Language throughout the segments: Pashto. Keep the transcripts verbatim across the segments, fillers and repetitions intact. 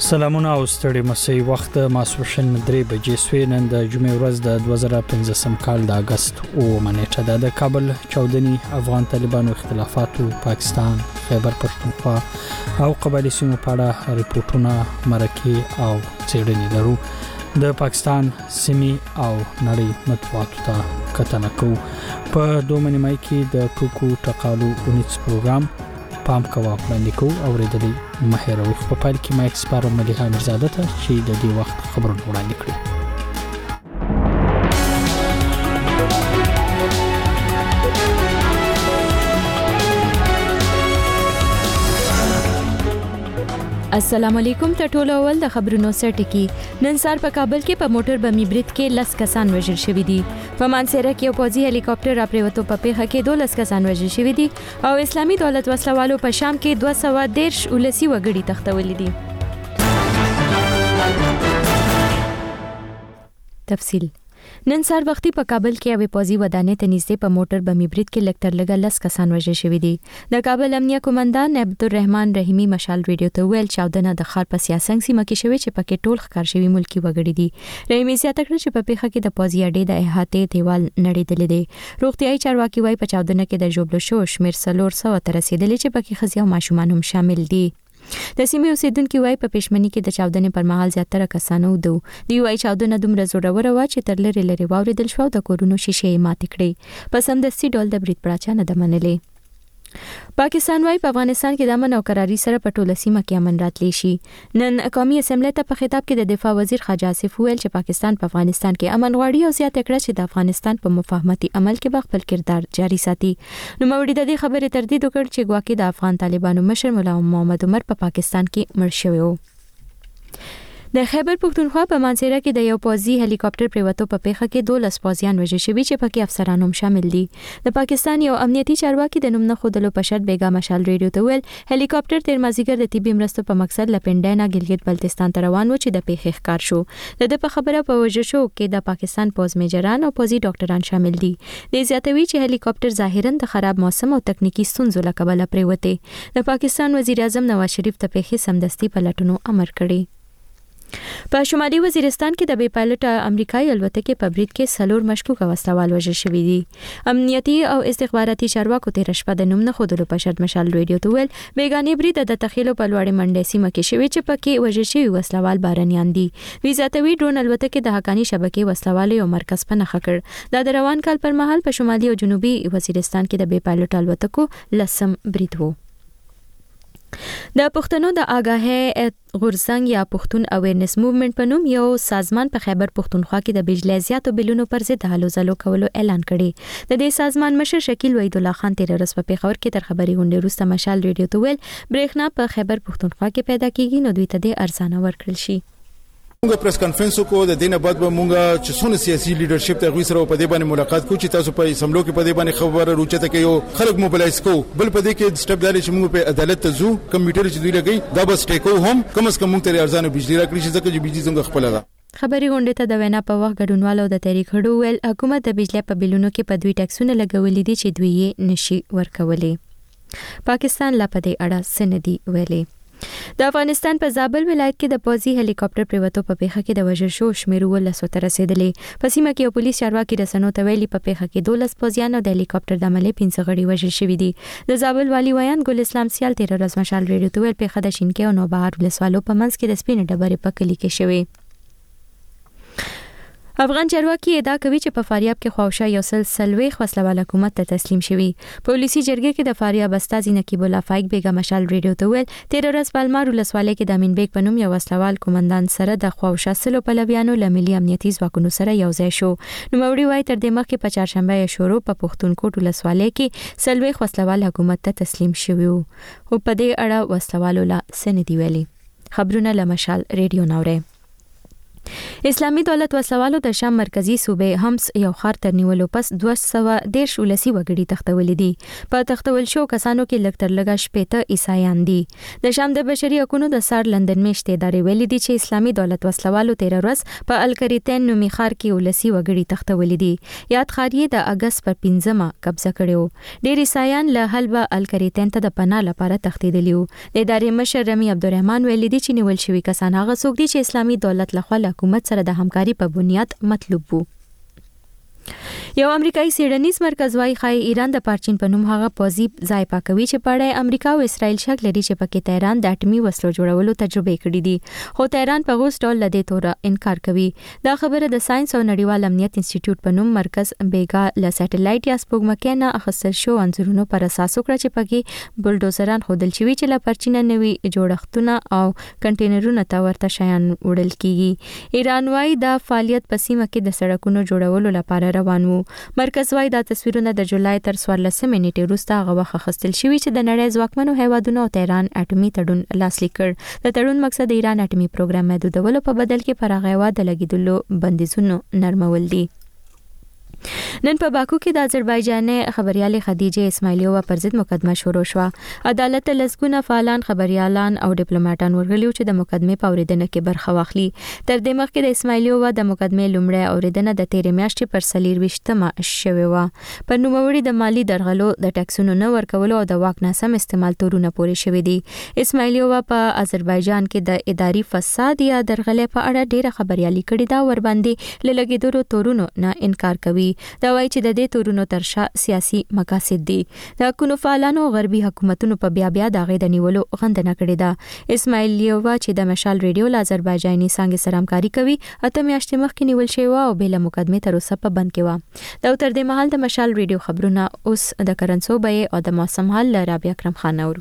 سلامونه او ستړي مسي وخت ماسوشن درې بجې سوي نن د جمعې ورځ د دوه زره پنځه کال د اگست او منېټه د کابل چودنی افغان طالبانو اختلافاتو پاکستان خیبر پښتونخوا او قبایلی سیمو په اړه ریپورتونه مرکه او څېړنې لرو د پاکستان سیمي او نړۍ مطبوعاتو ته کتنه کوو په دوه نیمه کې د ټوکو ټقالو اونیس پروګرام پام کوا وړاندې کوو او ورېدلې مهیروي په پایل کې مایک سپارو مليحه مرزاده ته چې د دې وخت خبرونه وړاندې کړي. السلام علیکم ته ټول اول د خبرونو سرټکی نن سار په کابل کې په موټر بمی برید کې لس کسان وژل شوي دي. په مانسهره کې یو پوځي هلی کاپټر را پریوتو په پیښه کې دولس کسان وژل شوي دي او اسلامي دولت وسلوالو په شام کې دوه سوه دېرش ولسی وګړي تښتولي دي. تفصیل نن سار وختي په کابل کې یو پوځي ودانې ته نږدې په موټر بمی برید کې لکټر لګا لس کسان وژل شوي دي. د کابل امنیه قومندان عبدالرحمن رحیمی مشال ریډیو ته ویل چاودنه د ښار په سیاسنګ سیمه کې شوې چې پکې ټول ښکار شوي ملکی وګړي دي. رحیمی زیاته کړه چې په پیښه کې د پوځي اډې د احاطې دیوال نړېدلې دی. روغتیايي چارواکي وايي په چاودنه کې د ژوبلو شو شمیر څلور سوه ته رسیدلې چې پکې ښځې او ماشومان هم شامل دي. د سیمې اوسیدونکو وايي په پېشمنۍ کې د چاودنې پر مهال زیاتره کسانو دو دی وايي چاودنه دومره زوروره وه چې تر لري لري واوریدل شو د کورونو شیشې ماتې کړې. په سمدستي ډول د برید پراچا نه د منلې. پاکستان وايي په افغانستان کې د امن او قراري سره په ټوله سیمه کې امن راتلی شي. نن قومي اسمبلی ته په خطاب کې د دفاع وزیر خواجه آصف ویل چې پاکستان په افغانستان کې امن غواړي او زیاته کړه چې د افغانستان په مفاهمتي عمل کې به خپل کردار جاري ساتي. نو موري د دې خبرې تردید وکړ چې ګواکې د افغان طالبانو مشر مولا محمد عمر په پا پاکستان کې مړ شوی و. د خیبر پښتونخوا په مانسهره کې د یو پوځي هلی کاپټر پریوتو په پیښه کې دولس پوځیان وژل شوي چې پکې افسران هم شامل دي. د پاکستان یو امنیتي چارواکي د نوم نه ښودلو په شرط بیګا مشال ریډیو ته ویل هلی کاپټر تیر مازیګر د طبي مرستو په مقصد لپنډینا ګلګت بلتستان ته روان و چې د پیښې ښکار شو. د دې په خبره په وژل شو کې د پاکستان پوځ میجران او پوځي ډاکټران شامل دي. د زیاتوي چې هلی کاپټر ظاهرا د خراب موسم او تکنیکی ستونزو له کبله پریوته. د پاکستان وزیر اعظم نواز شریف ته پیښې سمدستي پلټونو امر کړی. په شمالي وزیرستان کې د بې پایلټه امریکایي الوتکې په برید کې څلور مشکوکه وسلوال وژل شوي دي. امنیتي او استخباراتي چارواکو تېره شپه د نوم نه ښودلو په شرط مشال ریډیو ته ویل بیګانې برید د تخیلو په لوړې منډۍ سیمه کې شوی چې پکې وژل شوي وسلوال بارنیان دي. وی زیاتوي ډرون الوتکې د حقاني شبکې وسلوال یو مرکز په نښه کړ. دا د روان کال پر مهال په شمالي او جنوبي وزیرستان کې د بې پایلټه الوتکو لسم برید وو. د پښتنو د آګاهۍ غورځنګ یا پښتون اویرنس موومېنټ په نوم یو سازمان په خیبر پښتونخوا کې د بجلی زیاتو بلونو پر ضد هلو ځلو کولو اعلان کړی. د دې سازمان مشر شکیل وحید الله خان تیر ورځ په پیښور کې تر خبري غونډې وروسته مشال ریډیو ته ویل برېښنا په خیبر پښتونخوا کې پیدا کیږي نو دوی ته د ارزانه ورکړل شي. موږ پریس کانفرنس کو د دینه بعد به موږ چې څونه سیاسي لیډرشپ ته غوي سره په دې باندې ملاقات کوو چې تاسو په سملو کې په دې باندې خبره روچته کوي او خلک موبلایز کوو. بل په دې کې سټپ دالي چې موږ په عدالت ته ځو کمیټر چې دوی لګي دا بس ټیکو هم کم از کم موږ ته ارزانه بجلی راکړي چې ځکه چې بجلی څنګه خپل ده. خبري غونډې ته د وینا په وخت ګډونوالو د تحریک هډو ویل حکومت د بجلی په بلونو کې په دوی ټیکسونه لګولې دي چې دوی یې نشي ورکولې. پاکستان لا په دې اړه سندي ویلي. د افغانستان په زابل ولایت کې د پوځي هلی کاپټر پریوتو په پیښه کې د وژل شو شمیر ولس ته رسیدلې. په سیمه کې یو پولیس چارواکي رسنو ته ویلي په پیښه کې دولس پوځیان او د هلی کاپټر د عملې پنځه غړي وژل شوي دي. د زابل والی ویان ګل اسلام سیال تیر ورځ مشال ریډیو ته ویل پیښه د شینکۍ او نوبهار ولسوالو په منځ کې د سپینې ډبرې په کلي کې شوې. افغان چارواکي ادعا کوي چې په فاریاب کې خواوشا یو سل سلوي وسلوال حکومت ته تسلیم شوی. پولیسي جرګې کې د فاریاب استاذ نقیب الله فایق بیگا مشال ریډیو ته ویل تیر ورځ پالمار ولسوالۍ کې د امین بیگ په نوم یو وسلوال قومندان سره د خواوشا سلو پلویانو له ملي امنیتي ځواکونو سره یو ځای شو. نو موري وايي تر دې مخکې په چهارشنبه شروع په پښتونخوا ولسوالۍ کې سلوي وسلوال حکومت ته تسلیم شوی او په دې اړه وسلوالو لا سندي ویلي. خبرونه له مشال ریډیو ناوړه. اسلامي دولت وسوالو د شام مرکزی صوبې همس یو خار تر نیولو پس دوه سوه دیرش ولسی وګړي تختولې دي په تختول شو کسانو کې لکتر لګا شپېته عیسایان دي د شام د بشري حقوقو د سار لندن میشته ادارې ویلي دي چې اسلامي دولت وسوالو تیر ورځ په الکریتن نومي خار کې ولسی وګړي تختولې دي یاد خاري د اگست پر پنځمه قبضه کړو ډیر عیسایان له حلبه الکریتن ته د پناه لپاره تښتیدلی وو د ادارې مشر رمی عبدالرحمن ویلي دي چې نیول شوی کسان هغه څوک دي چې اسلامي دولت لخوا حکومت سره د همکاري په بنیاد مطلوب وو یو امریکایي سیډنیز مرکز وايي خای ایران د پارچین په نوم هغه پوزي ځای پاکوي چې پړای امریکا او اسرائیل شک لري چې پکې تهران د اټومي وسلو جوړولو تجربه کړې دي خو تهران په غوښ ډول لدې تور انکار کوي دا خبره د ساينس او نړیوال امنیت انسټیټیوټ په نوم مرکز بیګا ل سټلایټ یا سپوږمکۍ نه اخیستل شو انځورونو پر اساس وکړه چې پکې بلډوزران خودل شوی چې ل پارچینه نوي جوړښتونه او کنټینرونه تا ورته شیان وړل کیږي ایران وايي دا فعالیت په سیمه کې د سړکونو جوړولو لپاره روان وو مرکز وايي دا تصویرونه د جولای تر څوارلسمې نیټې وروسته هغه وخت اخیستل شوي چې د نړۍ ځواکمنو هیوادونو او تهران اټومي تړون لاسلیک کړ د تړون مقصد د ایران اټومي پروګرام محدودولو په بدل کې پر هغه هیواد د لګیدلو بندیزونو نرمول دي نن په باکو کې د آذربایجاني خبريالې خدیجه اسماعیلیووا پر ضد مقدمه شروع شو عدالت لسګونه فعالان خبريالان او ډیپلوماټان ورغلیو چې د مقدمه په اوریدنه کې برخه واخلي تر دې مخکې د اسماعیلیووا د مقدمه لومړی اوریدنه د تیرې میاشتې پر سلیر وشتمه شوې و په نوموړي د مالی درغلو د ټکسونو نه ورکولو او د واک ناسم استعمال تورونه پورې شوې دي اسماعیلیووا په آذربایجان کې د اداري فساد یا درغلې په اړه ډیره خبريالي کړې دا ور باندې لګیدلو تورونو نه انکار کوي دا وایي چې د دې تورونو ترشا سیاسي مقاصد دي د حکومت فعالانو غربي حکومتونو په بیا بیا دغه د نیولو غندنه کړې ده اسماعیلیووا چې د مشال ریډیو ل آذربایجاني څنګه سره همکاري کوي اته میاشتې مخکې نیول شوی او بل مقدمه تر اوسه په بند کې و دا تر دې مهال د مشال ریډیو خبرونه اوس د کرنسو به او د موسم حال ل رابعه اکرم خان اورو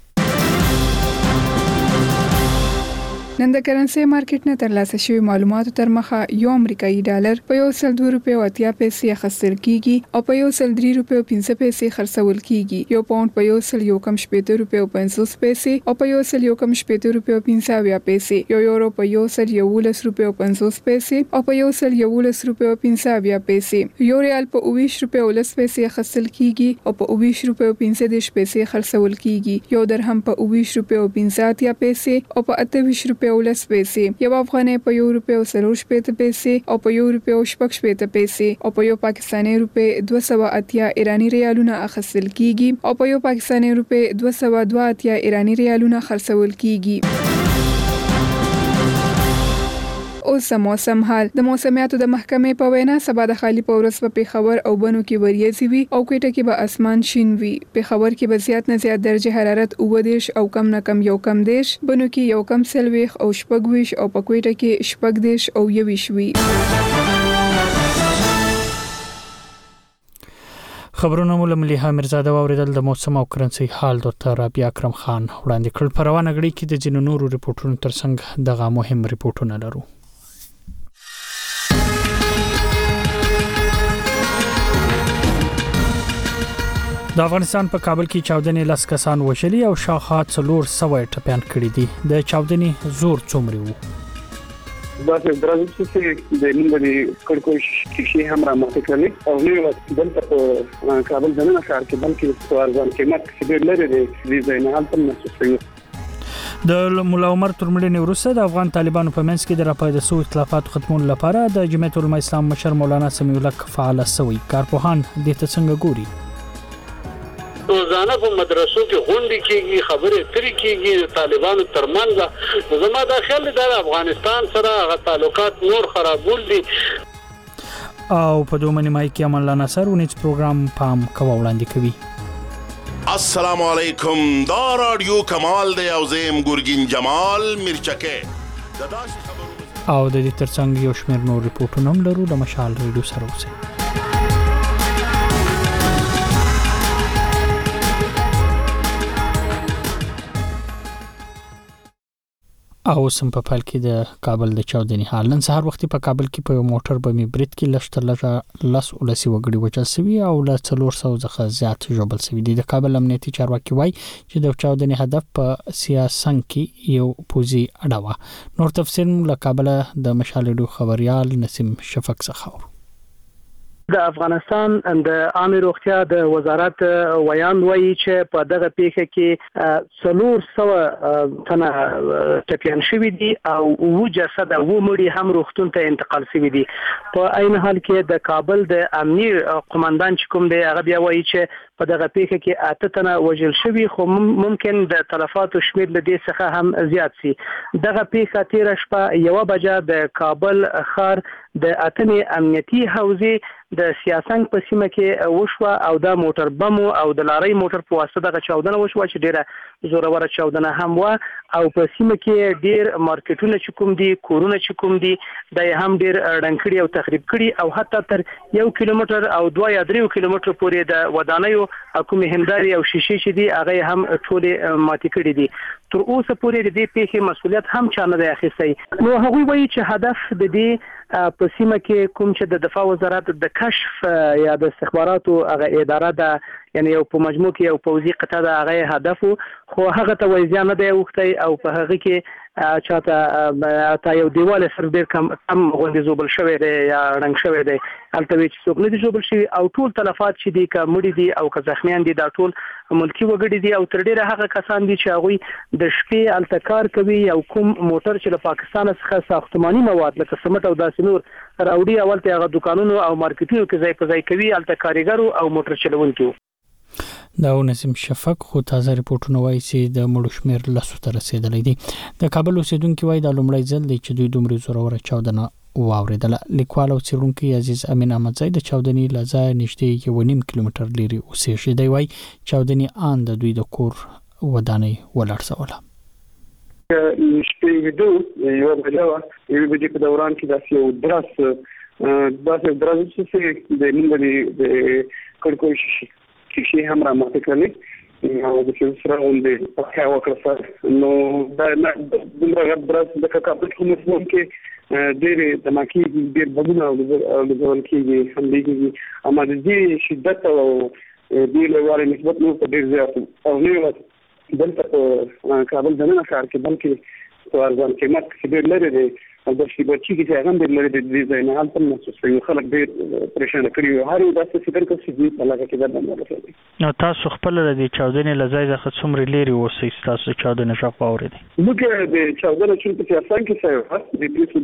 نن د کرنسي مارکیټ نه ترلاسه شوی معلوماتو تر مخه یو امریکایي ډالر په یو سل دوه روپیو اتیا پیسې اخیستل کیږي او په یو سل درې روپیو پنځه پیسې خرڅول کیږي یو پاوند په یو سل یو کم شپږ روپیو پنځوس پیسې او په یو سل یو کم شپږ روپیو پنځه اویا پیسې یو یورو په یو سل یو لس روپیو پنځوس پیسې او په یو سل یو لس روپیو پنځه اویا پیسې یو ریال په اوویشت روپیو لس پیسې اخیستل کیږي او په اوویشت روپیو پنځه دیرش پیسې خرڅول کیږي یو درهم په اوویشت روپیو پنځه اتیا پیسې او په اته ویشت روپیو ولس پیسې یو افغانۍ په یو روپیو څلور شپېته پیسې او په یو روپیو شپږ شپېته پیسې او په یو پاکستاني روپی دوه سوه اتیا ایرانی ریالونه اخیستل کیږي او په یو پاکستاني روپی دوه سوه دوه اتیا ایرانی ریالونه خرڅول کیږي اوس موسم حال د موسمیاتو د محکمې په وینا سبا د خالی په ورځ په پیښور او بنو کې وریځي وي او کوټه کې به اسمان شین وي پیښور کې به زیات نه زیات درجه حرارت اوه دیرش او کم نه کم یو کم دیرش بنو کې یو کم سلويخ او شپږ ویش او په کوټه کې شپږ دیرش او یویش وي خبرونه مول مليحه مرزاده اوریدل د موسم او کرنسي حال ډاکټر رابعه اکرم خان وړاندې کړ په روانه غړي کې د جنونو نورو ریپورتونو ترڅنګ دغه مهم ریپورتونه لرو د افغانستان په کابل کې چاودنې لاس کسان وشلي او شاوخوا څلور سوه ټپيان کړي دي د چاودنې زور څومره وو دا چې درځي چې د موږ د کړکوش کې هم را مخ کړلې او نو دلته په کابل دننه ښار کې بلکې څوارځان کې مت چې لري د دې نه هم محسوسوي د مولا عمر ترمړي وروسته د افغان طالبانو په منځ کې د راپیدا سو اختلافات ختمون لپاره د جمعیت العلماء اسلام مشر مولانا سمیع الله فعال سوي کارپوهان د ته څنګه ګوري روزانه په مدرسو کې غونډې کېږي خبرې اترې کېږي طالبانو ترمنځ زما دا خیال دی د افغانستان سره هغه تعلقات نور خرابول دي او په دوه نیمای کې امان الله نصر ونیټ پروګرام پام کوي وړاندې کوي السلام علیکم دا رادیو کمال دی او زم ګورګین جمال مرچکه د داش خبرو او د دې ترڅنګ یو شمېر نور ریپورتونه هم لرو د مشال ریډیو سره اوسئ او سم په پال کې د کابل د چاودنې حال نن سهار وختي په کابل کې په موټر بمي برید کې لشتر لږه لاس ولسی وګړي وچل سوي او له څلور سوه څخه زیات جوړل سوي دي. د کابل امنیتي چارواکي وایي چې د چاودنې هدف په سیاسنګ کې یو پوزي اډاوه. نور تفصیل له کابل د مشالډو خبريال نسیم شفق څخه. د افغانستان د عامه روغتیا د وزارت ویان وایي چې په دغه پیښه کې څلور سوه تنه ټپیان شوي دي او اووه جسد او اووه مړي هم روغتون ته انتقال شوي دي. په عین حال کې د کابل د امنیي قومندان چې کوم دی هغه بیا وایي چې په دغه پیښه کې اته تنه وژل شوي خو ممکن د تلفاتو شمېر له دې څخه هم زیات شي. دغه پیښه تیره شپه یوه بجه د کابل ښار د اتمې امنیتي حوزې د سیاسنګ په سیمه کې وشوه او د موټر بمو او د لارۍ موټر په واسطه دغه چاودنه وشوه چې ډیره زوروره چاودنه هم و او په سیمه کې ډیر مارکیټونه چې کوم دي کورونه چې کوم دي د هم ډیر ډنکړي او تخریب کړي او حتی تر یو کیلومتر او دوه یا درې کیلومتر پورې د ودانیو حکومي هنداري او شیشې چې دي هغه هم ټوله ماتې کړي دي. تر اوسه پورې د دې پیښې مسولیت هم چا نه دی اخیستی. نو هغوی وایي چې هدف د دې په سیمه کې کوم چې د دفاع وزارت د کشف یا د استخباراتو هغه اداره ده یعنی یو په مجموع کې یو پوځي قطعه ده هغه هدف خو هغه ته وایي ځان نه دی وختی او په هغه کې چاته تا یو دیوال سر ډیر کم کم غونډې زوبل شوی دی یا رنګ شوی دی هلته وی چې څوک نه دي زوبل شوي او ټول تلفات چې دي که مړي دي او که زخمیان دي دا ټول ملکي وګړي دي او تر ډیره هغه کسان دي چې هغوی د شپې هلته کار کوي او کوم موټر چې له پاکستان څخه ساختماني مواد لکه سمټ او داسې نور راوړي اولته هغه دکانونو او مارکیټونو کې ځای په ځای کوي هلته کارګرو او موټر چلونکي. دا نسیم شفق خو تازه ریپورتونه وایي چې د مړو شمېر لسو ته رسېدلی دی. د کابل اوسېدونکي وایي دا لومړی ځل دی چې دوی دومره زوروره چاودنه واورېدله. لیکوال او څېړونکی عزیز امین احمدزی د چاودنې له ځایه نږدې یو نیم کیلومتر لرې اوسېږي. دی وایي چاودنې ان د دوی د کور ودانۍ ولړزوله. شپې ویډیو یو بجه وه یوې بجې په دوران کې داسې یو درس داسې درس چې د موږ د کړکیو شیشې هم راماته کړلې او د چې سره غونډې پخیا وکړه سر نو دا دومره غټ درس د کابل کوم کې ډېرې دماکي ډېر بګونه او د ځول کېږي حملې کېږي اما د دې شدت او دې له وارې نسبت نور په ډېر زیات او نه دلته په کابل دننه ښار کې بلکې په ارزان قیمت کې ډېر لرې دی او د شیبچي کې چې هغه ډېر لرې دی د دې ځای نه هلته محسوس کوي خلک ډېر پریشانه کړي وي هر یو داسې فکر کوي چې دوی په علاقه کې دا بند راغلی. نو تاسو خپله د دې چاودنې له ځای څخه څومره لرې اوسئ ستاسو چاودنې غږ واورېدی؟ موږ د چاودنې چون په سیاسنګ کې سوی وه د پولیسو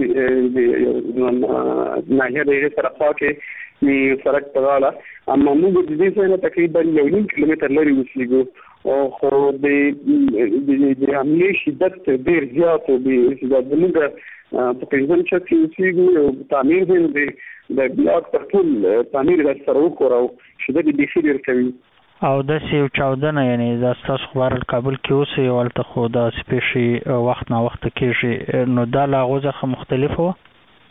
د ناحیه د هغې سره خوا کې سړک په غاړه اما موږ د دې ځای نه تقریبا یو نیم کیلومتر لرې اوسېږو خو د د حملې شدت ډېر زیات دی چې زموږ په پنځم چت کې اوسېږو تعمیر دی د بلاک تر ټول تعمیر در سره وکړو او شدت یې بیخي ډېر کوي. او داسې یو چاودنه یعنې دا ستاسو خو بهرحال کابل کې اوسئ او هلته خو داسې پیښې وخت ناوخته کېږي نو دا له هغو څخه مختلفه وه؟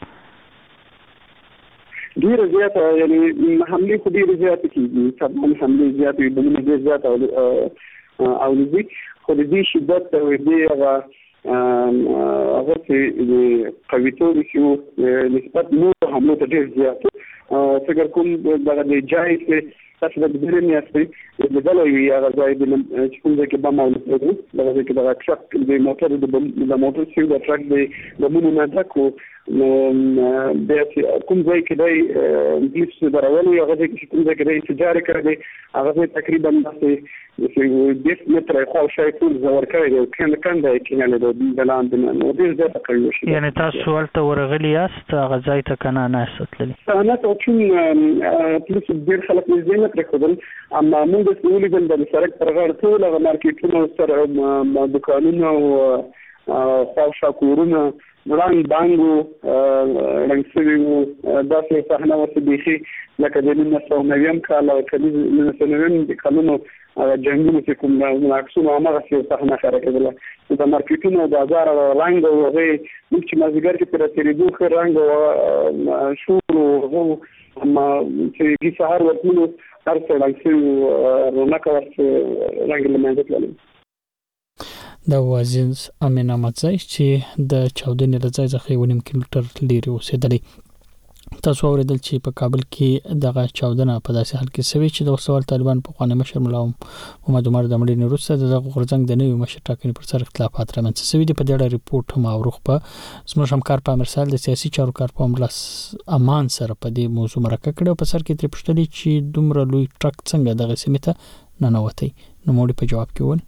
ډېره زیاته یعنې حملې خو ډېرې زیاتې کېږي طبعا حملې زیاتې وي بمونه ډېر زیات اورېږي خو د دې شدت او دې هغه هغه چې د قویتوب چې نسبت نورو حملو ته ډېر زیات فکر کوم دغه د جای چې تاسو د دې نه یاستئ د بل وی هغه ځای د چې کوم ځای کې بم اورېږي دغه ځای کې دغه ټرک د موټر د موټر چې د ټرک د بمونو نه ډک و نو بیا چې کوم ځای کې دی پولیس درولي هغه ځای کې کوم ځای کې دی انفجار کړی دی هغه ځای تقریبا داسې دېرش متره خواوشا ټول ځور کړی دی کنده کنده یې کینلی دی د لاندې نه نو ډېر زیاته قوي وشي. یعنې تاسو هلته ورغلي یاست هغه ځای ته که نه نه یاست تللي؟ نه ته چون پولیس ډېر خلک نږدې نه پرېښودل اما موږ داسې ولیدل د سړک پر غاړه ټول هغه مارکیټونه سره دوکانونه او خواوشا کورونه رنګ بانګ و رنګ شوي وو داسې صحنه وه چې بیخي لکه د نولس سوه نویم کال او نولس سوه نویم د کلونو جنګونو چې کوم عکسونه هماغسې یو صحنه ښکاره کېدله د مارکیټونو او بازار او رنګ او هغې موږ چې مازدیګر کې پرې تېرېدو ښه رنګ او شور و هغه اما چې دې سهار ورتللو هر څه رنګ شوي وو رونقه ورته رنګ له منځه تللی. د عزیز امین احمدزی چې د چاودنې له ځای څخه یو نیم کیلومتر لري اوسېدلی. تاسو اوریدل چې په کابل کې دغه چاودنه په داسې حال کې شوې چې د وسوال طالبان په خوانه مشر مولا محمد عمر د مړینې وروسته د غورځنګ د نوي مشر ټاکنې پر سر اختلافات رامنځته شوي دي. په دې اړه ریپورت هم اوروخ په زموږ همکار په مرسال د سیاسي چارو کارپوه ملاس امان سره په دې موضوع مرکه کړې او په سر کې ترې پوښتنې چې دومره لوی ټرک څنګه دغه سیمې ته ننوتی. نو موږ په جواب کې ول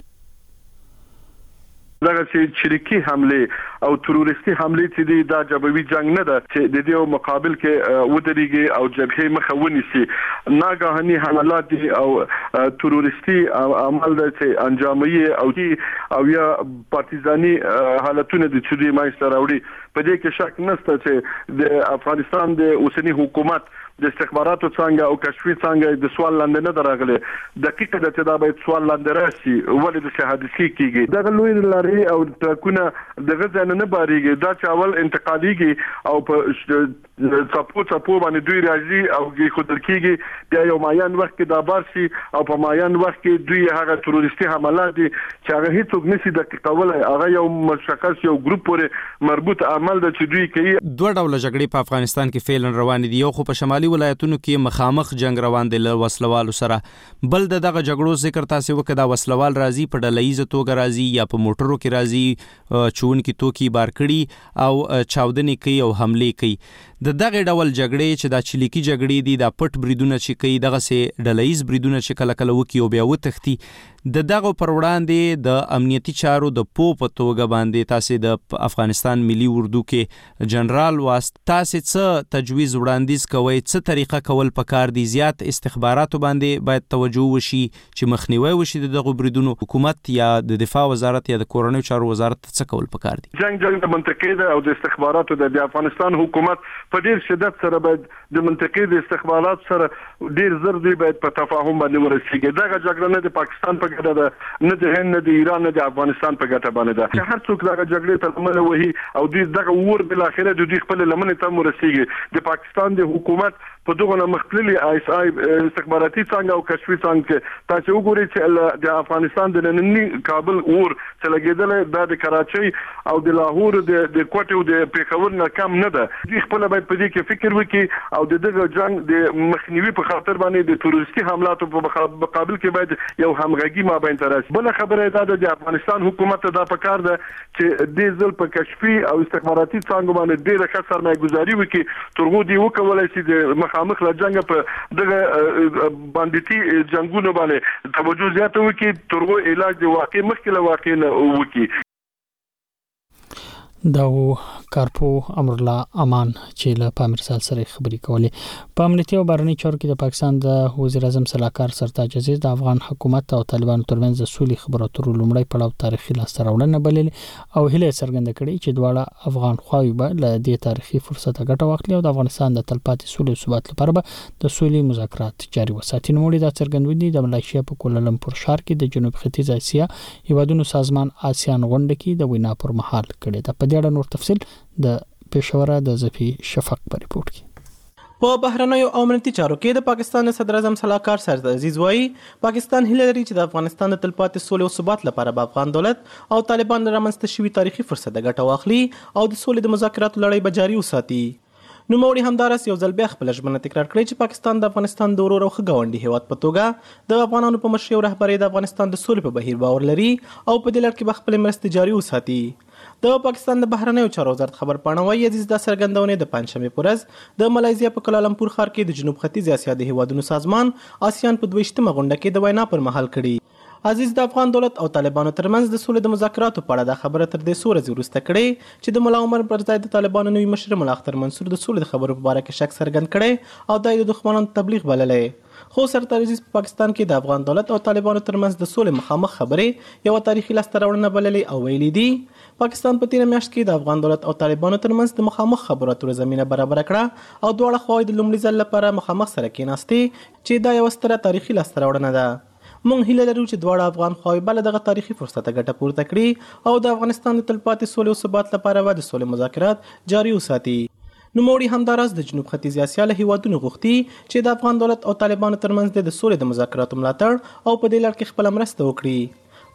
دغه چې چریکي حمله او تروریستي حمله چې دی دا جبوي جنگ نه ده چې د دې مقابل کې ودرېږي او جبهه مخه ونیسي. ناګهاني حملات دي او تروریستي عمل د چې انجامي او دي او یا پارتیزاني حالتونه د چوري مایستر راوړي. په دې کې شک نشته چې د افغانستان د اوسنی حکومت د استخباراتو څنګه او کشفي څنګه د سوال لاندې نه درغله. دقیقه د چې دا باید سوال لاندې راشي ولې د شهادتي کیږي دغه لوی لاري او ټرکونه دغه ځنه نه باريږي دا چې اول انتقاليږي او په صفو صفو باندې دوی راځي او خودل کیږي بیا یو مایان وخت کې دا بارسي او په مایان وخت کې دوی هغه تروریستي حملات دي چې هغه هیڅوک نشي دقیقه ولای هغه یو مشخص یو ګروپ پورې مربوط عمل د چې دوی کوي. دوه ډول جګړې په افغانستان کې فعلا روان دي. یو خو په شمالي ولایتونو کې مخامخ جنگ روان دي له وسلوالو سره. بل د دغه جګړو ذکر تاسو وکړه دا وسلوال راځي په ډلهیزه توګه راځي یا په موټرو کې راځي چون کې توکي بار کړي او چاودنې کوي او حمله کوي. د دغه ډول جګړې چې دا چلیکی جګړې دي دا پټ بریدونه چې کوي دغه سه ډلهیز بریدونه چې کله کله وکي او بیا وتښتي د دغه پر وړاندې د امنیتي چارو د پو په توګه باندې تاسو د افغانستان ملي اردو کې جنرال واست تاسو څه تجویز وړاندیز کوئ څه طریقه کول پکار دي زیات استخباراتو باندې باید توجه وشي چې مخنیوي وشي دغه بریدونو حکومت یا د دفاع وزارت یا د کورنیو چارو وزارت څه کول پکار دي. جنگ جنگ د منطقې ده او د استخباراتو د افغانستان حکومت په ډیر شدت سره باید د منطقې د استخبارات سره ډیر زر دی باید په تفاهم باندې ورسیږي. دغه جګړه نه د پاکستان په ګټه ده نه د هند نه د ایران نه د افغانستان په ګټه باندې ده. هر څوک دغه جګړې ته لمنه وهي او دوی دغه ور بل اخره د دوی خپل لمنه ته ورسیږي. د پاکستان د حکومت په دغه مخکلي آی اس آی استخباراتي څنګه او کشفي څنګه تاسو وګورئ چې د افغانستان د نننی کابل ور چې لګیدل د کراچۍ او د لاهور د د کوټې او د پیښور نه کم نه ده. دوی خپل باید په دې کې فکر وکړي او د دغه جنگ د مخنیوي په خاطر باندې د تروریستي حملاتو په مقابل کې باید یو همغږي ما بین ترسي. بل خبره ده د افغانستان حکومت دا پکار ده چې د ځل په کشفي او استخباراتي څنګه باندې ډیره ښه سرمایه‌ګذاري وکړي ترغو دی وکولای شي د مخامخ له جنگ په دغه باندېتي جنگونو باندې توجه زیاته وکړي ترغو علاج دی واقع مخکله واقع نه وکړي. دا کارپو امر الله امان چې له پامرسال سره خبرې کولې. په امنیتي او بهرنی چارو کې د پاکستان د وزیر اعظم سلاکار سرتاج عزیز د افغان حکومت او طالبانو ترمنځ د سولې خبرو اترو لومړی پړاو تاریخي لاسته راوړنه بللې او هیله څرګنده کړې چې دواړه افغان خواوې به له دې تاریخي فرصت ګټه واخلي او د افغانستان د تلپاتې سولې او ثبات لپاره به د سولې مذاکرات جاري وساتي. نو موږ دا څرګندوي د ملایشیا په کوالالمپور ښار کې د جنوب ختیځ اسیا هیوادونو سازمان آسیان غونډه کې د وینا پر مهال کړې ده. په دې اړه نور تفصیل د پېښور د زفي شفق په ریپورت کې. په بهرنیو او امنیتي چارو کې د پاکستان صدر اعظم سلاکار سرتاج عزیز وایي پاکستان هیله لري چې د افغانستان د تلپاتې سولې او ثبات لپاره به افغان دولت او طالبان رامنځته شوي تاریخي فرصت د ګټه واخلي او د سولې د مذاکراتو لړۍ به جاري وساتي. نوموړي همدارس یو ځل بیا خپل ژمنه تکرار کړې چې پاکستان د افغانستان د ورور او ښه ګاونډي هیواد په توګه د افغانانو په مشرۍ او رهبرۍ د افغانستان د سولې په بهیر باور لري او په دې لړ کې به خپل مرستې جاري وساتي. د پاکستان د بهرنیو چارو وزارت خبرپاڼه وايي عزیز د څرګندونې د پنځشنبه په ورځ د ملایزیا په کوالالمپور ښار کې د جنوب ختیځ اسیا د هیوادونو سازمان آسیان په دویشتمه غونډه کې د وینا پر مهال کړي. عزیز د افغان دولت او طالبانو ترمنځ د سولې د مذاکراتو په اړه د خبره تر دې څو ورځې وروسته کړې چې د ملا عمر پر ځای د طالبانو نوي مشر ملا اختر منصور د سولې د خبرو په اړه کې شک څرګند کړي او د دښمنانو تبلیغ بللې. خو سرتاج عزیز په پاکستان کې د افغان دولت او طالبانو ترمنځ د سولې مخامخ خبرې یو تاریخي لاسته راوړنه بللې او ویلي دي پاکستان په تیره میاشت کې د افغان دولت او طالبانو ترمنځ د مخامخ خبرو اترو زمینه برابر کړه او دواړه خواوې د لومړي ځل لپاره مخامخ سره کېناستې چې دا یو ستره تاریخي لاسته راوړنه ده. مونږ هیله لرو چې دواړه افغان خواوې بل دغه تاریخي فرصت ګټه پورته کړي او د افغانستان د تلپاتې سولې او ثبات لپاره به د سولې مذاکرات جاري وساتي. نوموړي همداراز د جنوب ختیځ اسیا له هیوادونو غوښتي چې د افغان دولت او طالبانو ترمنځ د سولې د مذاکراتو ملاتړ او په دې لړ کې خپل مرسته وکړي.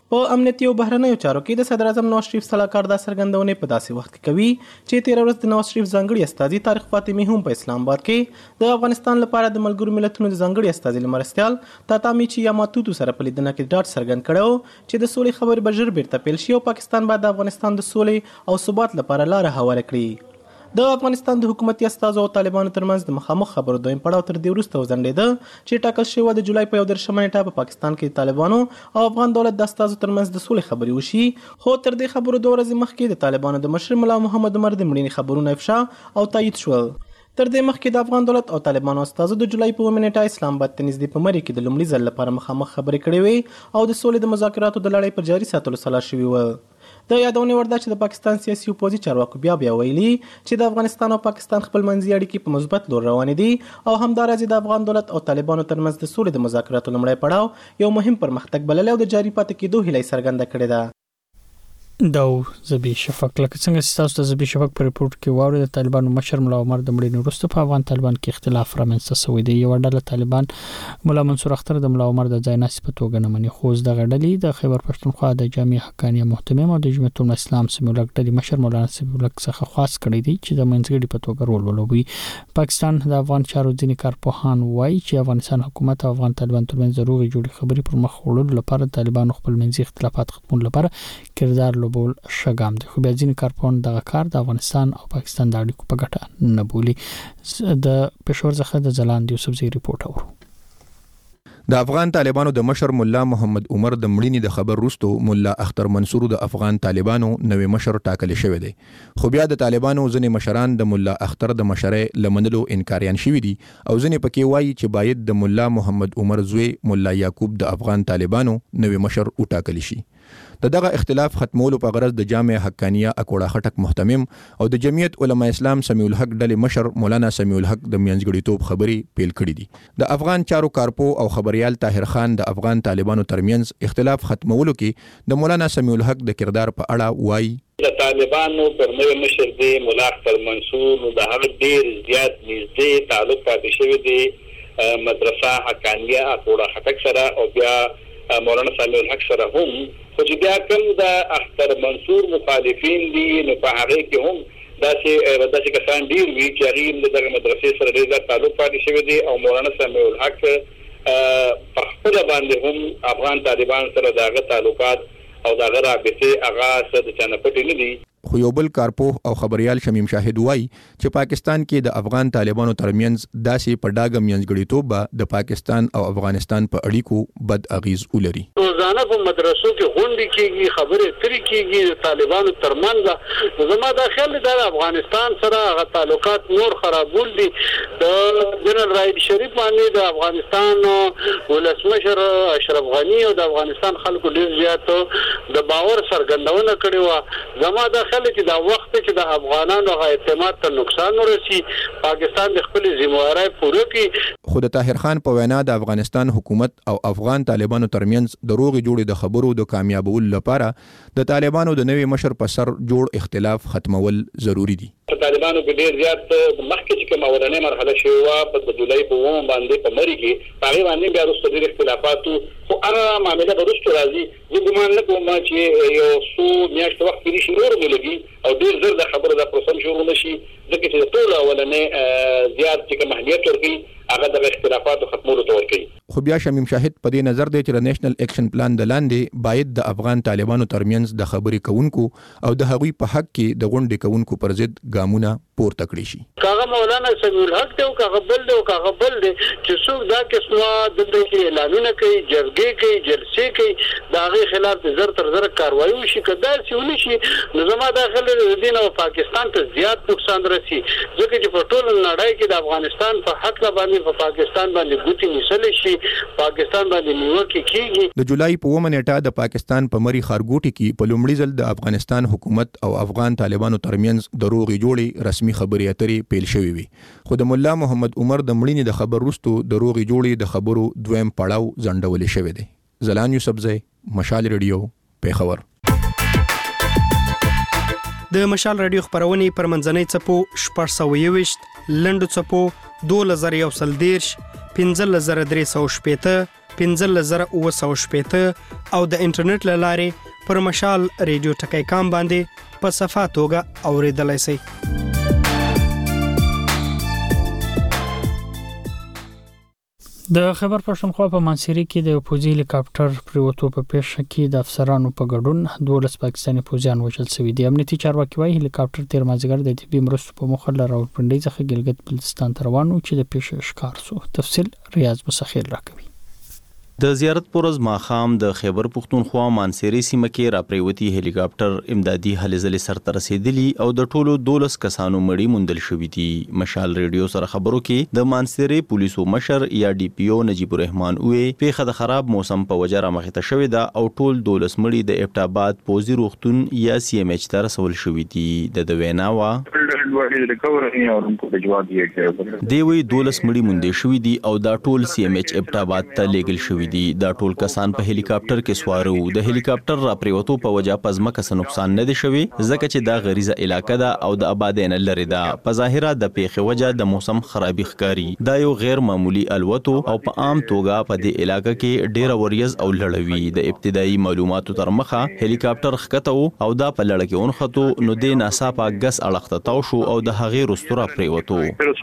په امنیتي او بهرنیو چارو کې د صدر اعظم نواز شریف صلاحکار دا څرګندونه په داسې وخت کې کوي چې تیر ورځ د نواز شریف ځانګړي استازي طارق فاطمي هم په اسلام آباد کې د افغانستان لپاره د ملګرو ملتونو د ځانګړي استازي لمرستيال تاتامیچی یاماتوتو سره په لیدنه کې ډاډ څرګند کړو چې د سولې خبرې به ژر بیرته پیل شي او پاکستان به د افغانستان د سولې او ثبات لپاره لاره هواره کړي. د افغانستان د حکومتي استازو او طالبانو ترمنځ د مخامخ خبرو دویم پړاو تر دې وروسته وځنډېده چې ټاکل شوی د جولای په یو دېرشمه نیټه په پاکستان کې طالبانو او افغان دولت د استازو ترمنځ د سولې خبرې وشي. خو تر دې خبرو دوه ورځې مخکې د طالبانو د مشر ملا محمد عمر د مړینې خبرونه افشا او تایید شول. تر دې مخکې د افغان دولت او طالبانو استازو د جولای په اوومه نیټه اسلام آباد ته نږدې په مری کې د لومړي ځل لپاره مخامخ خبرې کړې وې او د سولې د مذاکراتو د لړۍ په جاري ساتلو سلا شوي و. د یادونې وړ ده چې د پاکستان سیاسي او پوځي چارواکو بیا بیا ویلي چې د افغانستان او پاکستان خپلمنځي اړیکې په مثبت لور روانې دي او همداراز د افغان دولت او طالبانو ترمنځ د سولې د مذاکراتو لومړی پړاو یو مهم پرمختګ بللی او د جاري پاتې کېدو هیله یې څرګنده کړې ده. دا زبی شفق لکه څنګه چې تاسو د زبی شفق په ریپورت کې واورئ د طالبانو مشر ملا عمر د مړینې وروسته په افغان طالبان کې اختلاف رامنځته شوی دی. یو ډله طالبان ملا منصور اختر د ملا عمر د ځایناسي په توګه نه مني، خو د غړډلې د خیبر پښتونخوا د جامع حقانیه محتمم او د جمعیت الاسلام سیمولک د مشر مولانا سیمولک څخه خاص کړی دی چې د منځګړي په توګه رول ولوبي. پاکستان د افغان چارو ځینې کارپوهان وایي چې افغانستان حکومت او افغان طالبان ترمنځ ضروري جوړې خبرې پر مخ وړلو لپاره طالبانو خپل منځي اختلافات ختمولو لپاره کردار لوبول شګ خو بیا ځینې کارپوهان دغه کار د افغانستان او پاکستان د اړیکو په ګټه نه بولي. د پېښور څخه د ځلاند یوسفزي ریپورت اورو. د افغان طالبانو د مشر مولا محمد عمر د مړینې د خبر وروسته مولا اختر منصور د افغان طالبانو نوې مشر ټاکل شوی دی، خو بیا د طالبانو ځینې مشران د مولا اختر د مشرۍ لمنلو انکاریان شوي دي او ځینې پکې وایي چې باید د مولا محمد عمر زوی مولا یعقوب د افغان طالبانو نوې مشر وټاکل شي. د دغه اختلاف ختمولو په غرض د جامع حقانیه اکوړه خټک محتمم او د جمعیت علما اسلام سمیع الحق ډلې مشر مولانا سمیع الحق د منځګړیتوب خبرې پیل کړې دي. د افغان چارو کارپو او خبريال طاهر خان د افغان طالبانو ترمنځ اختلاف ختمولو کې د مولانا سمیع الحق د کردار په اړه وایي د طالبانو پر نوې مشر دی مولا اختر منصور د هغه ډیر زیات نږدې تعلق پاتې شوی دی مدرسه حقانیه اکوړه خټک سره او بیا مولانا سمیع الحق سره هم، خو چې بیا کوم د اختر منصور مخالفین دي نو په هغه کې هم داسې داسې کسان ډیر وي چې هغه د مدرسې سره ډیر تعلق پاتې شوی دی او مولانا سمیع الحق په خپل باندې هم افغان طالبان سره دغه تعلقات او دغه رابطه هغه څه د چنپټ نه دي. خو یو بل کارپوه او خبريال شمیم شاهد وایي چې پاکستان کې د افغان طالبانو ترمنځ داسې په ډاګه منځګړیتوب به د پاکستان او افغانستان په اړیکو بد اغیز ولري. روزانه په مدرسو کې غونډې کېږي، خبرې اترې کېږي د طالبانو ترمنځ. زما دا خیال دی د افغانستان سره هغه تعلقات نور خرابول دي. د جنرال راید شریف باندې د افغانستان ولسمشر اشرف غنی او د افغانستان خلکو ډیر زیات د باور څرګندونه کړې و. زما دا خیال چې دا وخت چې د افغانانو اعتماد ته نقصان ورسي، پاکستان د خپل ذمہواری پوره کړي. خو د طاهر خان په وینا د افغانستان حکومت او افغان طالبانو ترمنځ د روغې جوړې د خبرو د کامیابولو لپاره د طالبانو د نوې مشر په سر جوړ اختلاف ختمول ضروری دي. طالبانو کې ډیر زیات مخکې چې کومه ورننه مرحله شوی و په جولای په اووم باندې په مری کې هغه باندې بیا وروسته ډیر اختلافات خو هغه معاملې به وروسته راځي. زه ګمان نه کوم چې یو څو میاشتې وخت پرې شي نور ولګي او ډیر زر د خبره د پروسم شروع نشي، ځکه چې ټول اولنې زیات چې کوم اهمیت ورکړي هغه د اختلافاتو ختمولو ته ورکړي. خو بیا شمیم شاهد په دې نظر دی چې د نېشنل اکشن پلان د لاندې باید د افغان طالبانو ترمنځ د خبرې کوونکو او د هغوی په حق کې د غونډې کوونکو پر ضد ګامونه پورته کړی شي. کاغه مولانا سمیع الحق دی او کاغه بل دی او کاغه بل دی چې څوک دا قسمه د دې اعلانونه کوي، جرګې کوي، جلسې کوي، دا غي خلاف زر تر زر کاروایی وشي. کدا سیونی شي نو زما داخله د دین او پاکستان ته زیات نقصان رسي، ځکه چې په ټول نړۍ کې د افغانستان په حق باندې په پاکستان باندې ګوتی نیسل شي، پاکستان باندې نیوکه کیږي. د جولای په اوومه نیټه د پاکستان په مری خارګوټي کې په لومړي ځل د افغانستان حکومت او افغان طالبانو ترمنځ د روغې جوړې رسمي خبرې اترې پیل شوې وي، خو د مولا محمد عمر د مړینې د خبر وروسته د روغې جوړې د خبرو دویم پړاو ځنډول شوی دی. زلان یوسفزی، مشال ریډیو، پیښور. د مشال ریډیو خبرونه پر منځنۍ چپو شپږ سوه یوویشت، لنډو چپو دوه زره یو سل دېرش، پنځه زره درې سوه شپېته، پنځلس زره اوه سوه شپېته او د انټرنیټ له لارې پر مشال ریډیو ټکی کام باندې په صفا توګه اوریدلای شئ. د خیبر پښتونخوا په منصوري کې د پوځي هلیکاپټر پریوتو په پیښه کې د افسرانو په ګډون دولس پاکستاني پوځیان وژل شوي دي. امنیتي چارواکي وايي هلیکاپټر تیر مازیګر د طبي مرستو په موخه له راولپنډۍ څخه ګلګت بلتستان ته روان و چې د پیښې ښکار شو. تفصیل ریاض مسخیر راکوي. د زیارت پرز ماخام د خیبر پښتونخوا مانسيري سیمه کې راپریوتی هلیکاپټر امدادي هلې ځلې سره رسیدلی او د ټولو دولس کسانو مړی موندل شوی دي. مشال ریډیو سره خبرو کې د مانسيري پولیسو مشر یا ډي پی او نجیب الرحمن وې پیښه د خراب موسم په وجه را مخ ته شوې ده او ټول دولس مړی د ابټاباد پوزي روغتون یا سی ام ایچ ته رسول شوی دي. د دویناوا دی وی دولس مړی موندل شوی دي او دا ټول سی ام ایچ ابټاباد ته لیږل شوی دي. دا ټول کسان په هلیکاپټر کې سوار وو. د هلیکاپټر را پریوتو په وجه پزما کس نقصان نه دي شوی ځکه چې دا غریزه علاقه ده او د آبادین لري ده. په ظاهره د پیښې وجه د موسم خرابي ښکاری. دا یو غیر معمولی الوتو او په عام توګه په دې علاقه کې ډیر وریز او لړوي. د ابتدایي معلوماتو تر مخه هلیکاپټر ښکته او دا په لړ کې اونخته نو د ناسا په ګس اړخته تاو شو او د هغې رستوره پریوتو.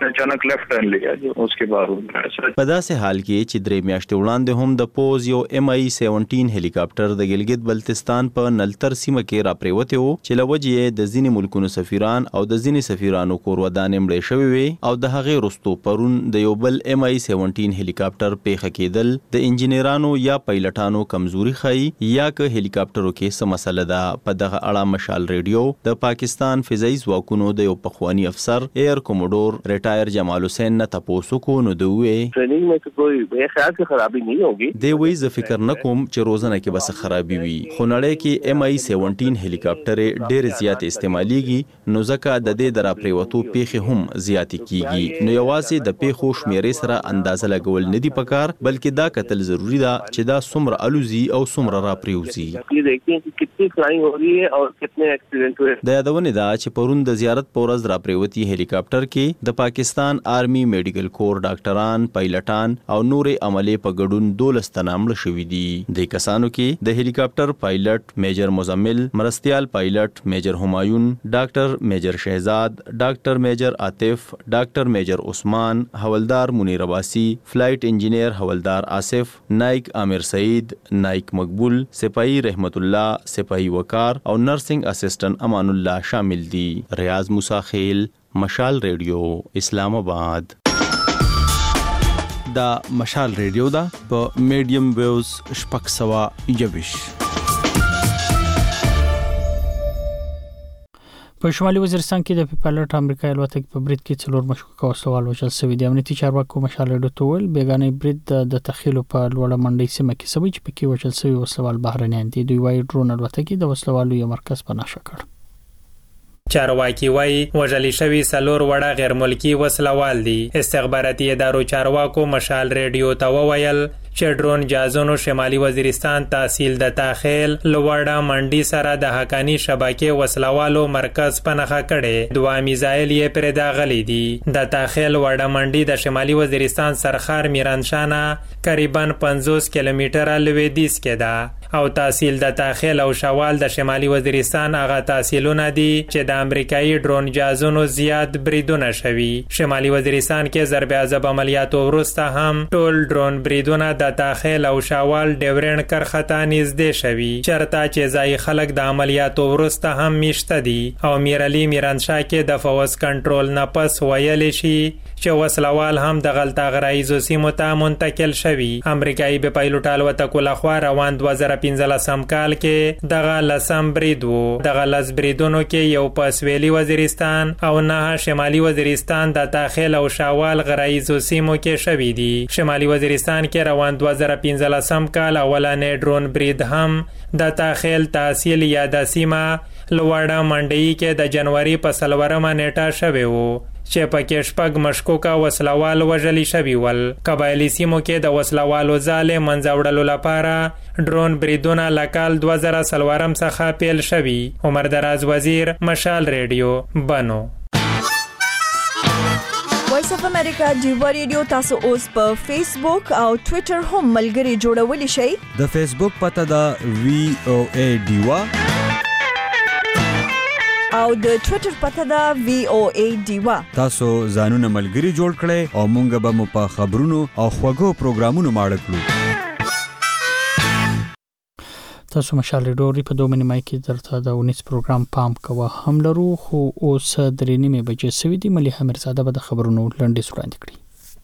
په داسې حال کې چې درې میاشتې وړاندې هم د پوز یو ام آی سیونټین هلیکاپټر د ګلګت بلتستان په نلتر سیمه کې را پریوته وو چې لوجه د ځینې ملکونو سفیران او د ځینې سفیرانو کور ودانې مړې شوی وي او د هغې رستو پرون د یو بل ام آی سیونټین هلیکاپټر پیښه کېدل د انجینرانو یا پایلټانو کمزوري خای یا که هلیکاپټرو کې څه مسله ده. په دغه اړه مشال ریډیو د پاکستان فضائي ځواکونو د یو پخوانی افسر ایر کوموډور ریټایر جمال حسین نه تاسو کو نو دوی ټریننګ میں کوئی به خیال کې خرابي نه ہوگی. دی وی ز فکر نکوم چې روزانه کې بس خرابي وي خو نړۍ کې ام آی سیونټین هلیکاپټر ډېر زیات استعماليږي نو ځکه د دې درا پریوتو پیښه هم زیات کیږي. نو یوازې د پیښو شمیرې سره اندازه لګول نه دی پکار بلکې دا کتل ضروری ده چې دا څومره الوزي او څومره را پریوزي. د یادونه ده چې پرون د زیارت پورز را پریوتی هلیکاپټر کې د پاکستان آرمی میډیکل کور ډاکټران پایلټان او نور عملي په ګډون دولس تنامل شوی دي. د کسانو کې د هلیکاپټر پایلټ میجر مزمل، مرستيال پایلټ میجر همایون، ډاکټر میجر شهزاد، ډاکټر میجر عاطف، ډاکټر میجر عثمان، حوالدار منیر عباسی، فلایټ انجینیر حوالدار آصف، نائک عامر سعید، نائک مقبول، سپاهی رحمت الله، سپاهی وقار او نرسنګ اسسټنټ امان الله شامل دي. ریاض موسی خیل، مشال ریډیو، اسلام آباد. دا مشال ریډیو دا په میډیم ویوز شپږ سوه یوویش. په شمالي وزیرستان کې د پیپلټ امریکایي الوتکې په برید کې څلور مشکوک وسلوال وژل شوي دي. امنیتي چارواکو مشال ریډیو ته وویل بیګانه برید د تخیلو په لوړه منډۍ سیمه کې شوی چې پکې وژل شوي وسلوال بهرنیان دي. دوی وايي ډرون الوتکې د وسلوالو یو مرکز په نښه کړ. چارواکي وایي وژل شوي څلور وړه غیر ملکي وسلوال دي. استخباراتي ادارو چارواکو مشال ریډیو ته وویل چې ډرون جازونو شمالي وزیرستان تحصیل د تاخیل لوړه منډي سره د حقانی شبکې وسلوالو مرکز په نښه کړي. دوه میزایل یې پرې داغلي دي. د تاخیل وړه منډي د شمالي وزیرستان سرخار میرانشانه تقریبا پنځوس کیلومتره لویدیځ کې ده او تحصیل د تاخیل او شوال د شمالي وزیرستان هغه تحصیلونه دي چې د امریکایي ډرون جازونو زیات بریدونه شوي. شمالي وزیرستان کې ضرب عذاب عملیاتو وروسته هم ټول ډرون بریدونه د تاخیل او شوال ډیورن کرخه ته نږدې شوي چرته چې ځای خلک د عملیاتو وروسته هم میشته دي او میرعلي میرانشاه کې د فوز کنټرول نه پس ویلی شي چې وسلوال هم د غلطه غرایزو سیمو ته منتقل شوي. امریکایي به پایلوټ الوتکو لخوا روان دوه زره پنځلسم کال کې دغه لسم برید و. دغه لس بریدونو کې یو په سویلي وزیرستان او نه شمالي وزیرستان د تاخیل او شوال غرایزو سیمو کې شوي دي. شمالي وزیرستان کې روان دوه زره پنځلسم کال اولنې ډرون برید هم د تاخیل تحصیل یا د سیمه لوړه منډي کې د جنوري په څلورمه نیټه شوی و چې پکې شپږ مشکوکه وسلوال وژلي شوي ول. قبایلي سیمو کې د وسلوالو ځالې منځه وړلو لپاره ډرون بریدونه له کال دوه زره څلورم څخه پیل شوي. عمر دراز وزیر، مشال ریډیو، بنو. وایس اف امریکا ډیوا ریډیو تاسو اوس په فیسبوک او ټوئیټر هم ملګري جوړولی شئ. د فیسبوک پته ده وی او ای ډیوا او د ټوئیټر پته ده وی او ای ډیوا. تاسو ځانونه ملګري جوړ کړئ او مونږ به مو په خبرونو او خوږو پروګرامونو ماړه کړو. تاسو مشال ریډیو په دوه نیمه کې درته د اونیس پروګرام پام کوه هم لرو خو اوس درې نیمه بجې سوي دي. مليحه مرزاده به د خبرونو لنډیز وړاندې کړي.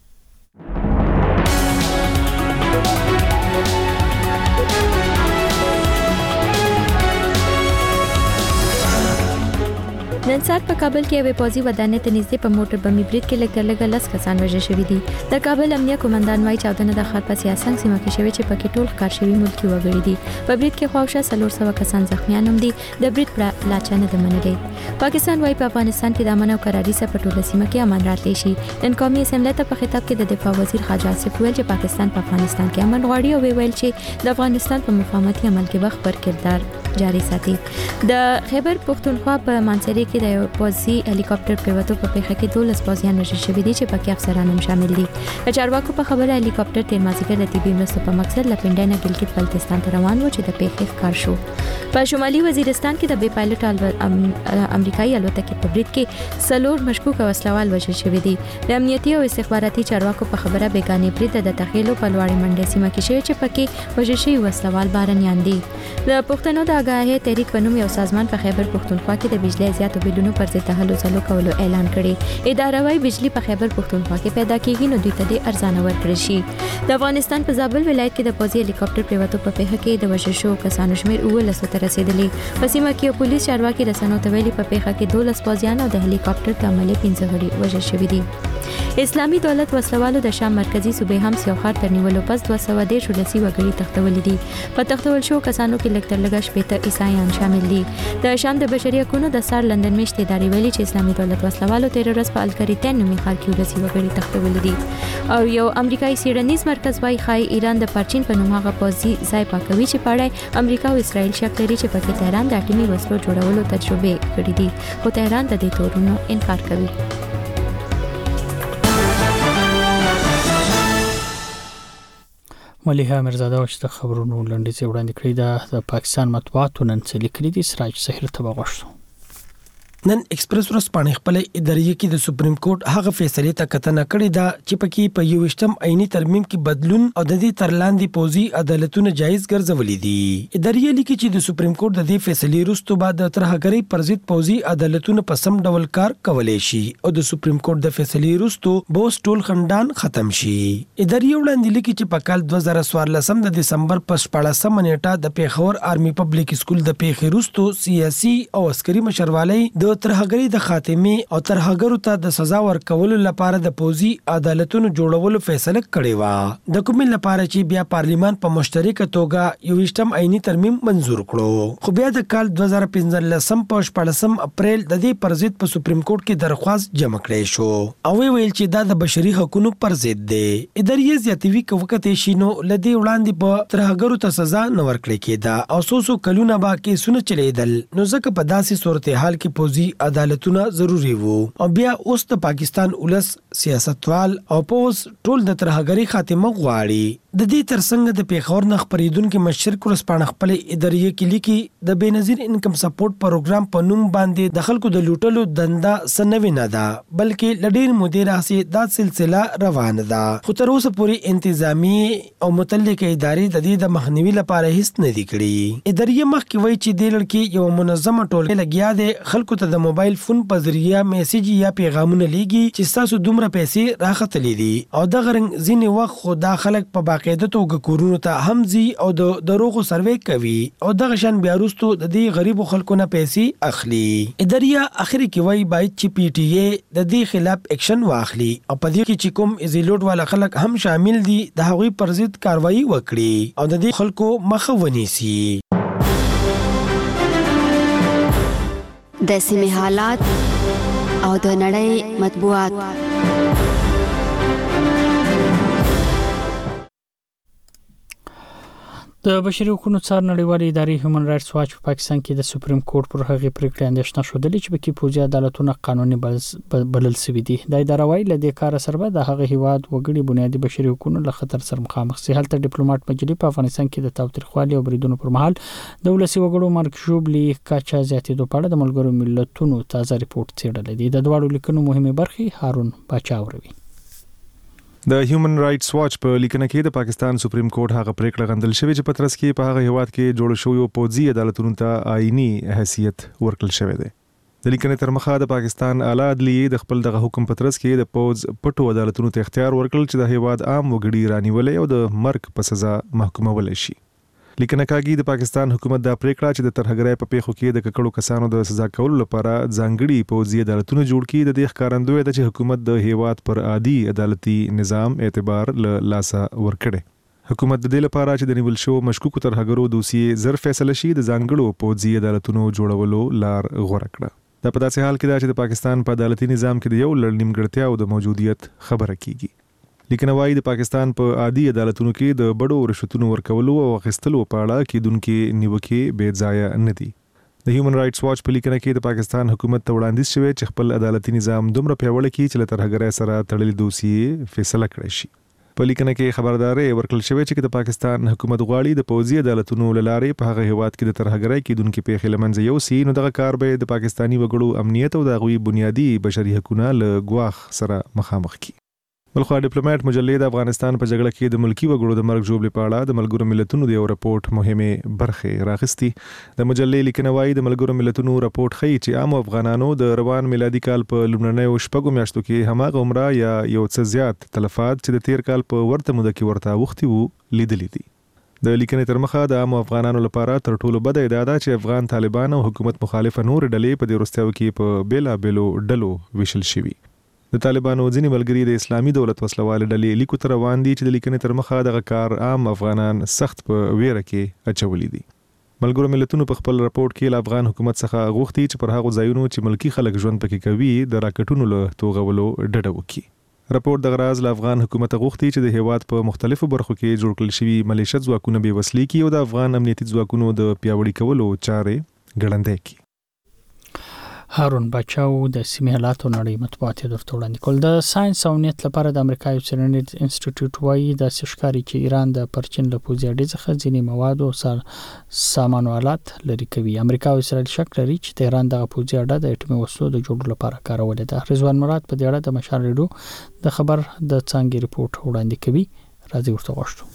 نن سهار په کابل کې یو پوځي ودانۍ ته نږدې په موټر بمي برید کې لږ تر لږه لس کسان وژل شوي دي. د کابل امنیه قومندان وايي چاودنه د ښار په سیاسنګ سیمه کې شوې چې پکې ټول ښکار شوي ملکي وګړي دي. په برید کې خواوشا څلور سوه کسان زخمیان هم دي. د برید پر لاچا نه ده منلې. پاکستان وايي په افغانستان کې د امن او قراري سره په ټوله سیمه کې امن راتلی شي. نن قومي اسمبلی ته په خطاب کې د دفاع وزیر خواجه آصف ویل چې پاکستان په افغانستان کې امن غواړي او ویل چې د افغانستان په مفاهمتي عمل کې وخت پر کردار جاری ساتي. د خیبر پختونخوا په مانسری کې د پوځي هلیکاپټر پریوتو په پیښه کې دولس پوځیان وژل شوي دي چې پکې افسران هم شامل دي. د چارواکو په خبره هلیکاپټر تیر مازیګر د طبي مرستو په مقصد له پنډای نه ګلګت بلتستان ته روان و چې د پیښې ښکار شو. په شمالي وزیرستان کې د بې پایلټ امریکایي الوتکې په برید کې څلور مشکوک وسلوال وژل شوي دي. د امنیتي او استخباراتي چارواکو په خبره بیګانې برید د تخیلو په لوړې منډې سیمه کې شوی چې پکې وژل شوي وسلوال بارنیان دي. د پښتنو د آګاهۍ تحریک په نوم یو سازمان په خیبر پښتونخوا کې د بجلی زیاتو بلونو پر ضد هلو ځلو کولو اعلان کړي. اداره وايي بجلی په خیبر پښتونخوا کې پیدا کیږي نو دوی ته د ارزانه ورکړي شي. د افغانستان په زابل ولایت کې د پوځي هلیکاپټر پریوتو په پیښه کې د وژل شوو کسانو شمېر اوولسو ته رسیدلی. په سیمه کې پولیس چارواکي رسنیو ته ویلي په پیښه کې دولس پوځیان او د هلیکاپټر په عملي پنځه غړي وژل شوي دي. اسلامي دولت وسلوالو د شام مرکزی صوبې هم سیوخار تر نیولو پس دوه سوه دېرش ولسي وګړي تښتولي دي. په تښتول شوو کسانو کې لږ تر لږه شپېته عیسایان شامل دي. د شام د بشري حقوقو د سار لندن میشت ادارې ویلي چې اسلامي دولت وسلوالو تیر ورځ په الکریتن نومي ښار کې ولسي وګړي تښتولي دي. او یو امریکایي څېړنیز مرکز وايي ښایي ایران د پرچین په نوم هغه پوځي ځای پاکوي چې په اړه امریکا او اسرائیل شک لري چې پکې تهران د اټومي وسلو جوړولو تجربې کړې دي. خو تهران د دې تورونو انکار کوي. مليحه مرزاده چې د خبرونو لنډیز وړاندې کړی ده. د پاکستان مطبوعاتو نن څه لیکلي دي؟ سراج سحر ته وغوښتو. نن ایکسپریس ورځپاڼې خپل ادارې کې د سپریم کورټ هغه فیصله ته کتنه کړې ده چې پکې په یوویشتم آئینی ترمیم کې بدلون او د دې تر لاندې پوځي عدالتونه جایز ګرځولې دي. ادارې لیکي چې د سپریم کورټ د دې فیصلې وروسته بعد د ترهګرۍ پر ضد پوځي عدالتونه په سم ډول کار کولای شي او د سپریم کورټ د فیصلې وروسته بوس ټول خندان ختم شي. ادارې وړاندې لیکي چې په کال دوه زره څوارلسم د دسمبر په شپاړسمه نیټه د پیښور آرمي پبلک سکول د پیښې وروسته سیاسي او عسکري مشروالۍ د ترهګرۍ د خاتمه او ترهګرو ته د سزا ورکولو لپاره د پوځي عدالتونو جوړولو فیصله کړې و. د کومې لپاره چې بیا پارلیمان په مشترکه توګه یوویشتم آئینی ترمیم منزور کړو. خو بیا د کال دوه زره پنځلسم په شپاړسم اپریل د دې پر ضد په سپریم کورټ کې درخواست جمع کړی شو او ویل چې دا د بشري حقوقو پر ضد دی. ادارې زیاتوي کوکته شینو لدی وړاندې په ترهګرو ته سزا نه ورکړي کېده او سوسو کلونه با کې سونه چلیدل. نو ځکه په داسې صورتحال کې پوځي عدالتونه ضروری وو او بیا اوس د پاکستان ولس سیاستوال او پوز ټول د ترهګری خاتمه غواړي. د دې ترڅنګ د پیښور نه خبرېدونکو مشر کورسپانډ خپل ادارې کې لیکي د بېنظیر انکم سپورټ پروګرام په نوم باندې د خلکو د لوټلو دنده سنوي نه ده بلکې لډیر مدیر راسي دا سلسله روانه ده. خو تر اوسه پورې انتظامی او متعلقه ادارې د دې د مخنیوي لپاره هیڅ نه دي کړی. ادارې مخکې وایي چې د لړکی یو منظمه ټولګه لګیا ده خلکو ته د موبایل فون په ذریعہ میسج یا پیغامونه لیږي چې تاسو دومره پیسې راختلې دي او د غرنګ ځینې وخت خو دا خلک په باقاعده توګه کورونو ته همزي او د دروغو سروې کوي او د غشن بیا وروسته د دې غریبو خلکو نه پیسې اخلي. ادارې اخري کې وایي باید چې پی ټی ای د دې خلاف اکشن واخلي او په دې کې چې کوم ایزیلوډ والا خلک هم شامل دي د هغوی پر ضد کاروایی وکړي او د دې خلکو مخه ونیسي. د سیمې حالات او د نړۍ مطبوعات. د د بشري حقوقو څار نړیوالې ادارې هیومن رائټس واچ په پاکستان کې د سپریم کورټ پر هغې پریکړې اندېښنه ښودلې چې پکې پوځي عدالتونه قانوني بلل شوي دي. د اداره وايي له دې کار سره به د هغه هیواد وګړي بنیادي بشري حقوقو له خطر سره مخامخ شي. هلته ډیپلوماټ مجلې په افغانستان کې د تاوتریخوالي او بریدونو پر مهال د ولسي وګړو مرګ ژوبلي کچا زیاتېدو په اړه د ملګرو ملتونو تازه ریپورت څېړلی دی. د دواړو لیکنو مهمې برخې هارون باچا وروي. د هیومن رائټس واچ په لیکنه کې د پاکستان سپریم کورټ هغه پریکړه غندل شوې چې په ترڅ کې په هغه هیواد کې جوړ شوی پوځي عدالتونو ته آئینی حیثیت ورکړل شوی دی. د لیکنې تر مخه د پاکستان اعلی عدلیې د خپل دغه حکم په ترڅ کې د پوځ پټو عدالتونو ته اختیار ورکړل چې د هیواد عام وګړي رانیولې او د مرګ په سزا محکومول شي. لیکنه کاږي د پاکستان حکومت دا پریکړه چې د ترهګرۍ په پیښو کې د ککړو کسانو د سزا کولو لپاره ځانګړي پوځي عدالتونو جوړ کړي د دې ښکارندوی ده چې حکومت د هیواد پر عادي عدالتي نظام اعتبار له لاسه ورکړي. حکومت د دې لپاره چې د نیول شو مشکوکو ترهګرو دوسیې زر فیصله شي د ځانګړو پوځي عدالتونو جوړولو لار غوره کړه. دا په داسې حال کې ده چې د پاکستان په عدالتي نظام کې د یو لړ نیمګړتیاو د موجودیت خبره کیږي. لیکنه وايي د پاکستان په عادي عدالتونو کې د بډو رشوتونو ورکولو او اخیستلو په اړه کېدونکې نیوکې بې ځایه نه دي. د هیومن رائټس واچ په لیکنه کې د پاکستان حکومت ته وړاندیز شوی چې خپل عدالتي نظام دومره پیاوړی کړي چې له ترهګرۍ سره تړلې دوسیې فیصله کړی شي. په لیکنه کې خبرداري ورکړل شوې چې د پاکستان حکومت غواړي د پوځي عدالتونو له لارې په هغه هیواد کې د ترهګرۍ کېدونکې پیښې له منځه یوسي، نو دغه کار به د پاکستاني وګړو امنیت او د هغوی بنیادي بشري حقونه له ګواښ سره مخامخ کړي. بلخوا ډیپلوماټ مجلې د افغانستان په جګړه کې د ملکی وګړو د مرګ ژوبلې په اړه د ملګرو ملتونو د یو راپورټ مهمه برخه راغستې. د مجلې لیکنه وايي د ملګرو ملتونو راپورټ ښيي چې عام افغانانو د روان میلادي کال په لومړنیو شپږو میاشتو کې هماغه عمره یا یو څه زیات تلفات چې د تیر کال په ورته موده کې ورته اوښتي وو لیدلې دي. د لیکنې تر مخه د عام افغانانو لپاره تر ټولو بده ادعا ده چې افغان طالبان او حکومت مخالفه نور ډلې په دې وروستیو کې په بیلابیلو ډلو ویشل شوي. د طالبانو ځینې ملګري د اسلامي دولت وسلوال ډلې لیکو ته روان دي چې د لیکنې تر مخه دغه کار عام افغانان سخت په ویره کې اچولي دي. ملګرو ملتونو په خپل راپورټ کې له افغان حکومت څخه غوښتي چې پر هغو ځایونو چې ملکی خلک ژوند پکې کوي د راکټونو له توغولو ډډه وکړي. راپورټ د غراز له افغان حکومت غوښتي چې د هیواد په مختلفو برخو کې جوړ کړل شوي ملیشه ځواکونه بې وسلې کړي او د افغان امنیتي ځواکونو د پیاوړي کولو چارې ګړندۍ کړي. هارون باچاو د سیمې حالاتو نړۍ مطبوعات درته وړاندې کول. د ساينس او امنیت لپاره د امریکا یو څېړنیز انسټیټیوټ وايي د ښکاري چې ایران د پرچین له پوځي اډې څخه ځینې مواد او سامان او آلات لري کوي. امریکا او اسرائیل شک لري چې تهران دغه پوځي اډه د اټومي وسلو د جوړولو لپاره کارولې ده. رضوان مراد په دې اړه د مشال ریډیو د خبر د څانګې ریپورت وړاندې کوي. راځي ورته غوښتو.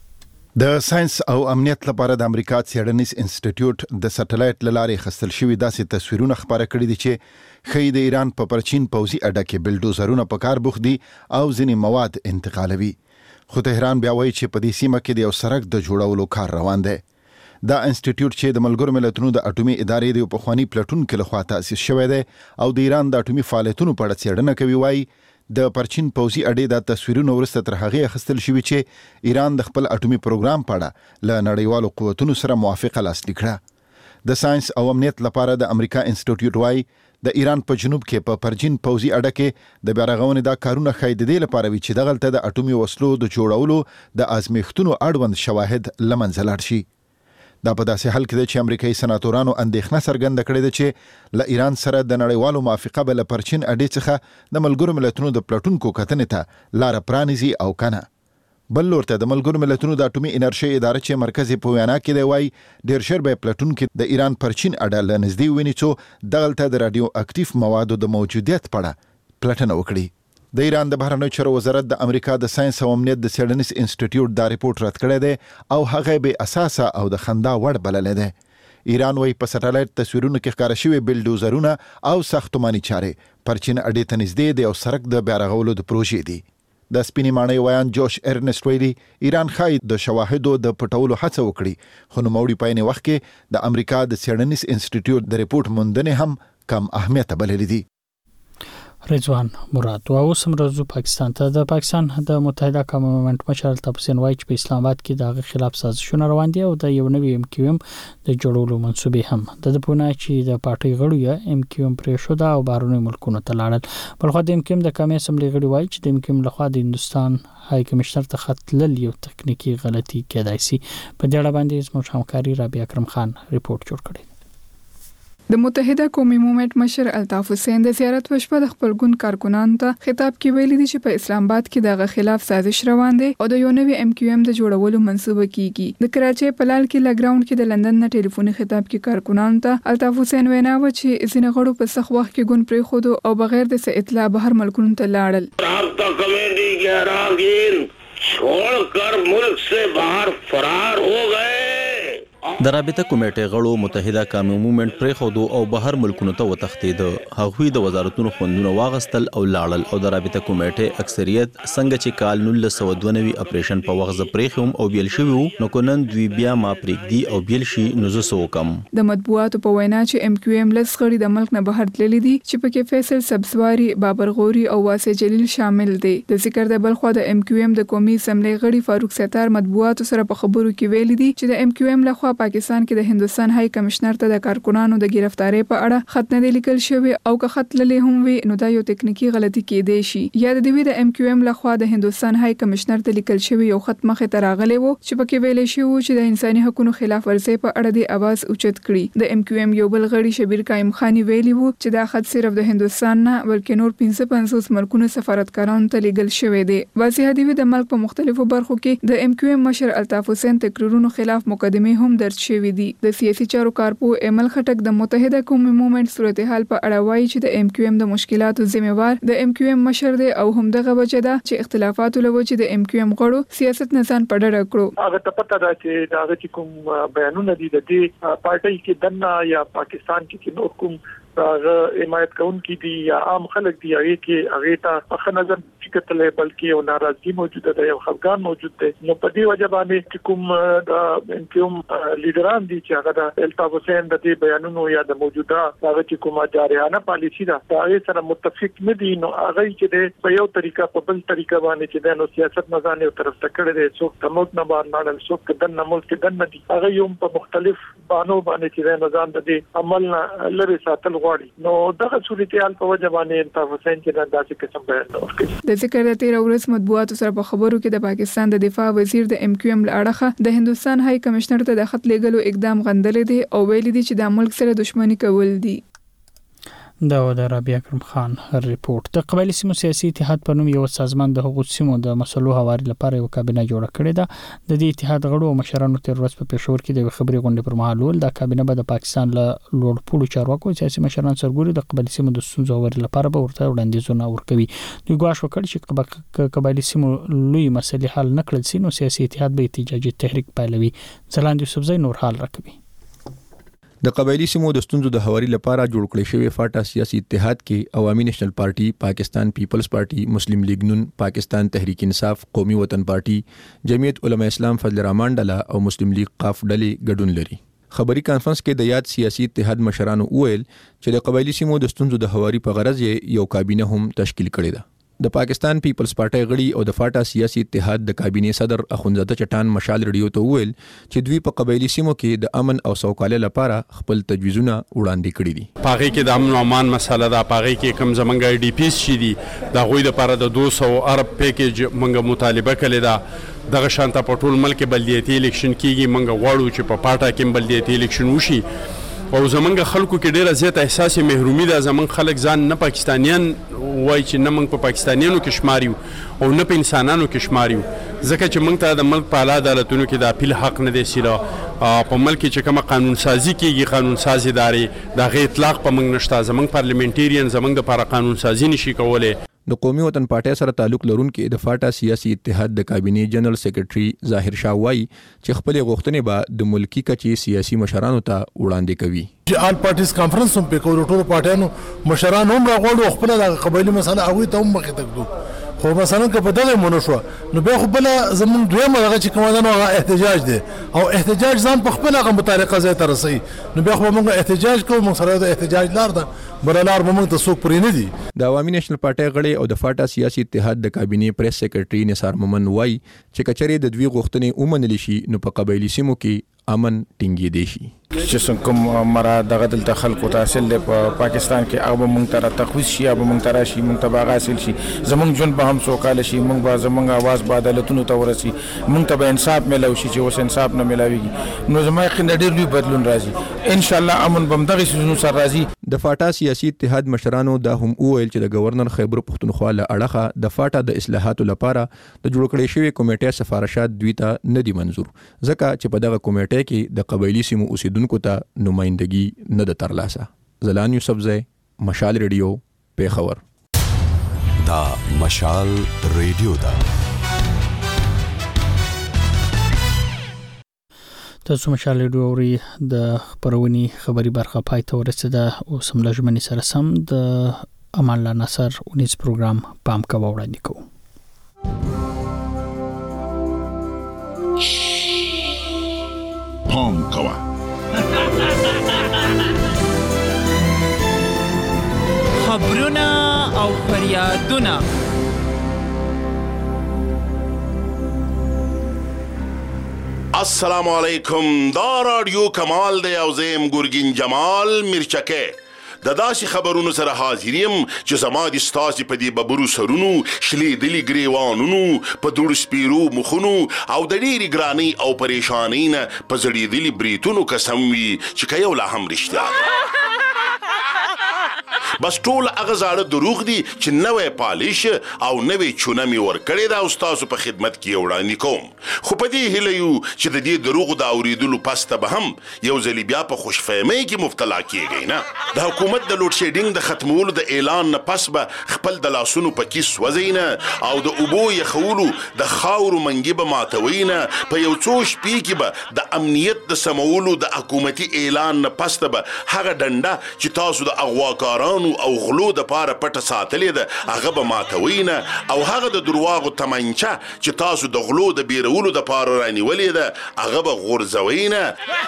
د ساينس او امنیت لپاره د امریکا څېړنیز انسټیټیوټ د سټلایټ له لارې خستل شوي داسې تصویرونه خبره کړي دي چې ښیي د ایران په پرچین پوځي اډه کې بلډوزرونه په کار بوخت دي او ځینې مواد انتقالوي. خو تهران بیا وایي چې په دې سیمه کې د یو سړک د جوړولو کار روان دی. دا انسټیټیوټ چې د ملګرو ملتونو د اټومي ادارې د یو پخواني پلټونکي لخوا تأسیس شوی دی او د ایران د اټومي فعالیتونو په اړه څېړنه کوي، وایي د پرچین پوځي اډې د تصویرونو وروسته تر هغې اخیستل شوي چې ایران د خپل اټومي پروګرام په اړه له نړیوالو قوتونو سره موافقه لاسلیک کړه. د ساينس او امنیت لپاره د امریکا انسټیټیوټ وايي د ایران په جنوب کې په پرچین پوځي اډه کې د بیا رغونې دا کارونه ښایي د دې لپاره وي چې دغلته د اټومي وسلو د جوړولو د ازمیښتونو اړوند شواهد له منځه لاړ شي. دا په داسې حال کې ده چې امریکایي سناتورانو اندېښنه څرګنده کړې ده چې له ایران سره د نړیوالو موافقه به له پرچین اډې څخه د ملګرو ملتونو د پلټونکو کتنې ته لاره پرانیزي او کنه. بل لور ته د ملګرو ملتونو د اټومي انرژۍ اداره چې مرکز په وینا کې دی وایي ډېر ژر به پلټونکي د ایران پرچین اډه له نږدې وویني څو دغلته د راډیو اکټیف موادو د موجودیت په اړه پلټنه وکړي. د ایران د بهرنیو چارو وزارت د امریکا د ساينس او امنیت د څېړنیز انسټیټیوټ دا ریپورت رد کړی دی او هغه بې اساسه او د خندا وړ بللی دی. ایران وایي په سټلایټ تصویرونو کې ښکاره شوي بلډوزرونه او ساختماني چارې پرچین اډې ته نږدې د یو سړک د بیا رغولو د پروژې دي. د سپینې ماڼۍ ویان جوش ارنسټ ویلي ایران ښایي د شواهدو د پټولو هڅه وکړي، خو نوموړي په عین وخت کې د امریکا د څېړنیز انسټیټیوټ د ریپورت موندنې هم کم اهمیته بللې دي. رضوان مراد. او اوس مرزو پاکستان ته. د پاکستان د متحده قوم موومنت مشر الطاف حسین وایي چې په اسلام آباد کې د خلاف سازشونه روان دي او د یو نوی ام کیو ام د جوړولو منسوبې هم د پونه چې د پارټي غړو یا ام کیو ام پرې شو دا او بهرونی ملکونو ته لاړل. بل خو د ام کیو ام د قومي اسمبلی غړي وایي چې د ام کیو ام لخوا د هندستان هاي کمشنر ته خط تلل یو تکنیکی غلطي کېدای شي. په دې اړه باندې زموږ همکاري رابعه اکرم خان ریپورت جوړ کړی. د متحده قومي موومنت مشر الطاف حسین د زیارت وشپه د خپل ګوند کارکونانو ته خطاب کې ویلي دي چې په اسلام آباد کې دغه خلاف سازش روان دي او د یو نوی ام کیو ام د جوړولو منسوبه کیږي. د کراچۍ په لال کې لګراوند کې د لندن نه ټلیفوني خطاب کې کارکونانو ته الطاف حسین وینا و چې ځینې غړو په سخت وخت کې ګوند پرې خود او بغیر د څه اطلاع بهر ملکونو ته لاړل. رابطہ کمیٹی کے اراکین چھوڑ کر ملک سے باہر فرار ہو گئے. د رابطه کمیټې غړو متحده قومي موومنت پرې خودو او بهر ملکونو ته وتښتید. هغوی د وزارتونو خوندونه واغستل او لاړل او د رابطه کمیټې اکثریت څنګه چې کال نولس سوه دوه نوي اپریشن په وخت پرېخوم او بیل شوی وو نو کنن دوی بیا ما پرېږدي او بیل شي نو زه سو کم. د مطبوعاتو په وینا چې ام کیو ام لس غړي د ملک نه بهر تللي دي چې پکې فیصل سبزواری، بابر غوري او واسع جلیل شامل دي. د ذکر د بل خو د ام کیو ام د قومي اسمبلی غړي فاروق ستار مطبوعاتو سره په خبرو کې ویلي دي چې د ام کیو ام لخوا پاکستان کې د هندستان هاي کمشنر ته د کارکونانو د گرفتاری په اړه خط نه لیکل شوی او که خط للی هم وي نو دا یو تکنیکی غلطي کېدای شي. یا د دوی د ام کیو ام لخوا د هندستان هاي کمشنر ته لیکل شوی یو خط مخه ته راغلی وو چې پکې ویل شوی چې د انساني حقوقو خلاف ورزي په اړه د आवाज اوچت کړي. د ام کیو ام یو بل غړي شبیر قائم خانی ویلی وو چې دا خط صرف د هندستان نه بلکې نور پنځه پنځوس ملکونو سفارتکارانو ته لیکل شوی دی. واضح دی د ملک په مختلفو برخو کې د ام کیو ام مشر الطاف حسین تقریرونو خلاف مقدمه هم درج شوی دي. د سیاسي چارو کارپو ایمل خټک د متحده قومي موومنت صورتحال په اړه وایي چې د ام کیو ام د مشکلاتو ذمہوار د ام کیو ام مشر دی او هم دغه وجه ده چې اختلافات له وجه د ام کیو ام غړو سیاست نه ځان پډړ کړو. هغه ته پته ده چې دا هغه کوم بیانونه دي د دې پارټي کې دنه یا پاکستان کې نور کوم هغه حمایت کوونکي دي یا عام خلک دي هغه کې هغه ته په نظر فکرتلې بلکې یو ناراضي موجوده ده یو خفګان موجود دی. نو په دې وجه باندې کوم د کوم لیډران دي چې هغه د الطاف حسین د دې بیانونو یا د موجوده هغه چې کومه جارحانه پالیسی ده هغه سره متفق نه دي. نو هغه چې په یو طریقه په بل طریقه باندې چې د نو سیاست نه ځان یو طرف ته کړی دی څوک د ملک نه بهر لاړل څوک د دنه ملک کې دنه دي هغه یو په مختلف بانو باندې چې د نظام د عمل نه لري ساتل نو دغه صورتحال په وجه باندې الطاف حسین چې داسې قسم بیان ورکړي. د ذکر د تیر ورځ مطبوعاتو سره په خبرو کې د پاکستان د دفاع وزیر د ام کیو ام لړخه د هندستان هاي کمشنر ته د خط لګلو اقدام غندل دي او ویل دي چې د ملک سره دښمنی کول دي. دا و د رابعه اکرم خان ریپورت. د قبایلی سیمو سیاسي اتحاد په نوم یو سازمان د حقوقو سیمو د مسلو هواري لپاره یو کابینه جوړه کړې ده. د دې اتحاد غړو او مشرانو تیر ورځ په پېښور کې د خبري غونډې پر مهال ول د کابینه به د پاکستان له لوړ پوړو چارواکو سیاسي مشران سرګوري د قبایلی سیمو د ستونزو هواري لپاره به ورته وړاندیزونه ورکوي. دوی ګواښ وکړ چې قبایلی سیمو لوی مسلې حل نکړل سي نو سیاسي اتحاد به احتجاجي تحریک پیلوي. ځلاند یوسفزئی نور حال راکوي. د قبایلی سیمو د ستونزو د هواري لپاره جوړ کړی شوی فاټا سیاسي اتحاد کې عوامي نېشنل پارټي، پاکستان پیپلز پارټي، مسلم لیگ نون، پاکستان تحریک انصاف، قومي وطن پارټي، جمعیت علماء اسلام فضل الرحمن ډله او مسلم لیگ قاف ډلې ګډون لري. خبري کانفرنس کې د یاد سیاسي اتحاد مشرانو وویل چې د قبایلی سیمو د ستونزو د هواري په غرض یو کابینه هم تشکیل کړې ده. د پاکستان پیپلز پارټي غړي او د فاټا سیاسي اتحاد د کابینې صدر اخوندزاده چټان مشال ریډیو ته وویل چې دوی په قبایلی سیمو کې د امن او سوکالۍ لپاره خپل تجویزونه وړاندې کړي دي. پاغي کې د امن او امان مسله ده، پاغي کې کم زمنګ ای ډی پیس شي دي د غوي لپاره د دوه سوه ارب پیکیج منګه مطالبه کړي ده. دغه شانته په ټول ملک بلدیاتي الیکشن کیږي، منګه غواړو چې په پاټا کې بلدیاتي الیکشن وشي او زمونږ خلکو کې ډیره زیات احساس محرومي ده. زمونږ خلک ځان نه پاکستانیان وای چې نه موږ په پاکستانیانو کې شماریو او نه په انسانانو کې شماریو، ځکه چې موږ ته د ملک په اعلی عدالتونو کې د اپیل حق نه دی سیله. په ملک کې چې کومه قانون سازي کیږي، قانون ساز ادارې د هغې اطلاق په موږ نشته. زمونږ پارلیمنټیرین زمونږ دپاره قانون سازي نشي کولی. د قومي وطن پارټي سره تعلق لرونکي د فاټا سیاسي اتحاد د کابینې جنرال سیکریټري ظاهر شاه وایي چې خپل غوښتنې به د ملکی کچې سیاسي مشرانو ته وړاندې کوي. آل پارټیز کانفرنس هم په کولو ټول پارټیانو مشران هم راغوړو خپل د قبایلی مسله هغه ته هم مخې تکدو. خو مثلا که په دغه مونږ شو نو بیا خو بل زمون دویمه هغه چې کومه ده هغه احتجاج دی او احتجاج ځان په خپل هغه مطابق ځای ته رسي. نو بیا خو موږ احتجاج کوو، موږ سره د احتجاج لار ده برلار موږ ته څوک پرې نه دي. د عوامي نېشنل پارټۍ غړي او د فاټا سیاسي اتحاد د کابینې پریس سیکرټري نثار مومن وایي چې کچري د دوی غوښتنې ومنل شي نو په قبایلی سیمو کې امن ټینګې دی شي. چې څنګه کوم مرا دغه دلته خلکو ته حاصل دی په پاکستان کې هغه مونږ ته تخویز شي هغه مونږ ته راشي مونږ ته به حاصل شي زمونږ ژوند به هم سوکاله شي مونږ به زمونږ اواز به عدالتونو ته ورسي مونږ ته به انصاف میلاو شي چې اوس انصاف نه میلاویږي نو زما یقین ډېر لوی بدلون راځي ان شاء الله امن به همدغې څیزونو سره راځي. د فاټا سیاسي اتحاد مشرانو دا هم وویل چې د گورنر خیبر پښتونخوا له اړخه د فاټا د اصلاحاتو لپاره د جوړ کړې شوی کمیټې سفارشات دوی ته نه دي منظور ځکه چې په دغه کمیټې کې د قبایلی سیمو اوسیدونکو ته نمائندګي نه ده ترلاسه. زلان یوسفزی، مشال ریډیو، پیښور. دا مشال ریډیو ده. تاسو مشال ریډیو اوري د خبرونې خبري برخه پای ته ورسېده او سم له ژمنې سره سم د امان الله نصر اونیز پروګرام پام کوو وړاندې کوو. پام کوه خبرونه او فریادونه السلام علیکم. دا رادیو کمال دی او زم ګورګین جمال میرچکه د داسې خبرونو سره حاضریم چې زما د ستاسي په دې ببرو سرونو شلې دلی ګریوانونو په دوړ سپیرو مخونو او د ډېری ګرانی او پریشانی نه په زړې دلی بریتونو قسم وي چې کيو لا هم رښتیا بس ټول هغه زاړه دروغ دي چې نوې پالیش او نوې چونه می ور کړې دا استاد په خدمت کې وړاندې کوم خو په دې هیله یو چې د دې دروغ د اوریدلو پسته به هم یو ځلی بیا په خوشفهمۍ کې مبتلا کیږي نه. د حکومت د لوډ شیډینګ د ختمولو د اعلان نه پس به خپل د لاسونو په کیس وزینه او د اوبو یخولو د خاورو منګي به ماتوینه په یو څو شپې کې به د امنیت د سمولو د حکومتي اعلان نه پسته به هغه ډنډه چې تاسو د اغواکارانو او غلو د پاره پټه ساتلې ده هغه به ماتوینه او هغه د درواغو تمنچه چې تاسو د غلو د بیرولو د پاره رانیولې ده هغه به غورځوینه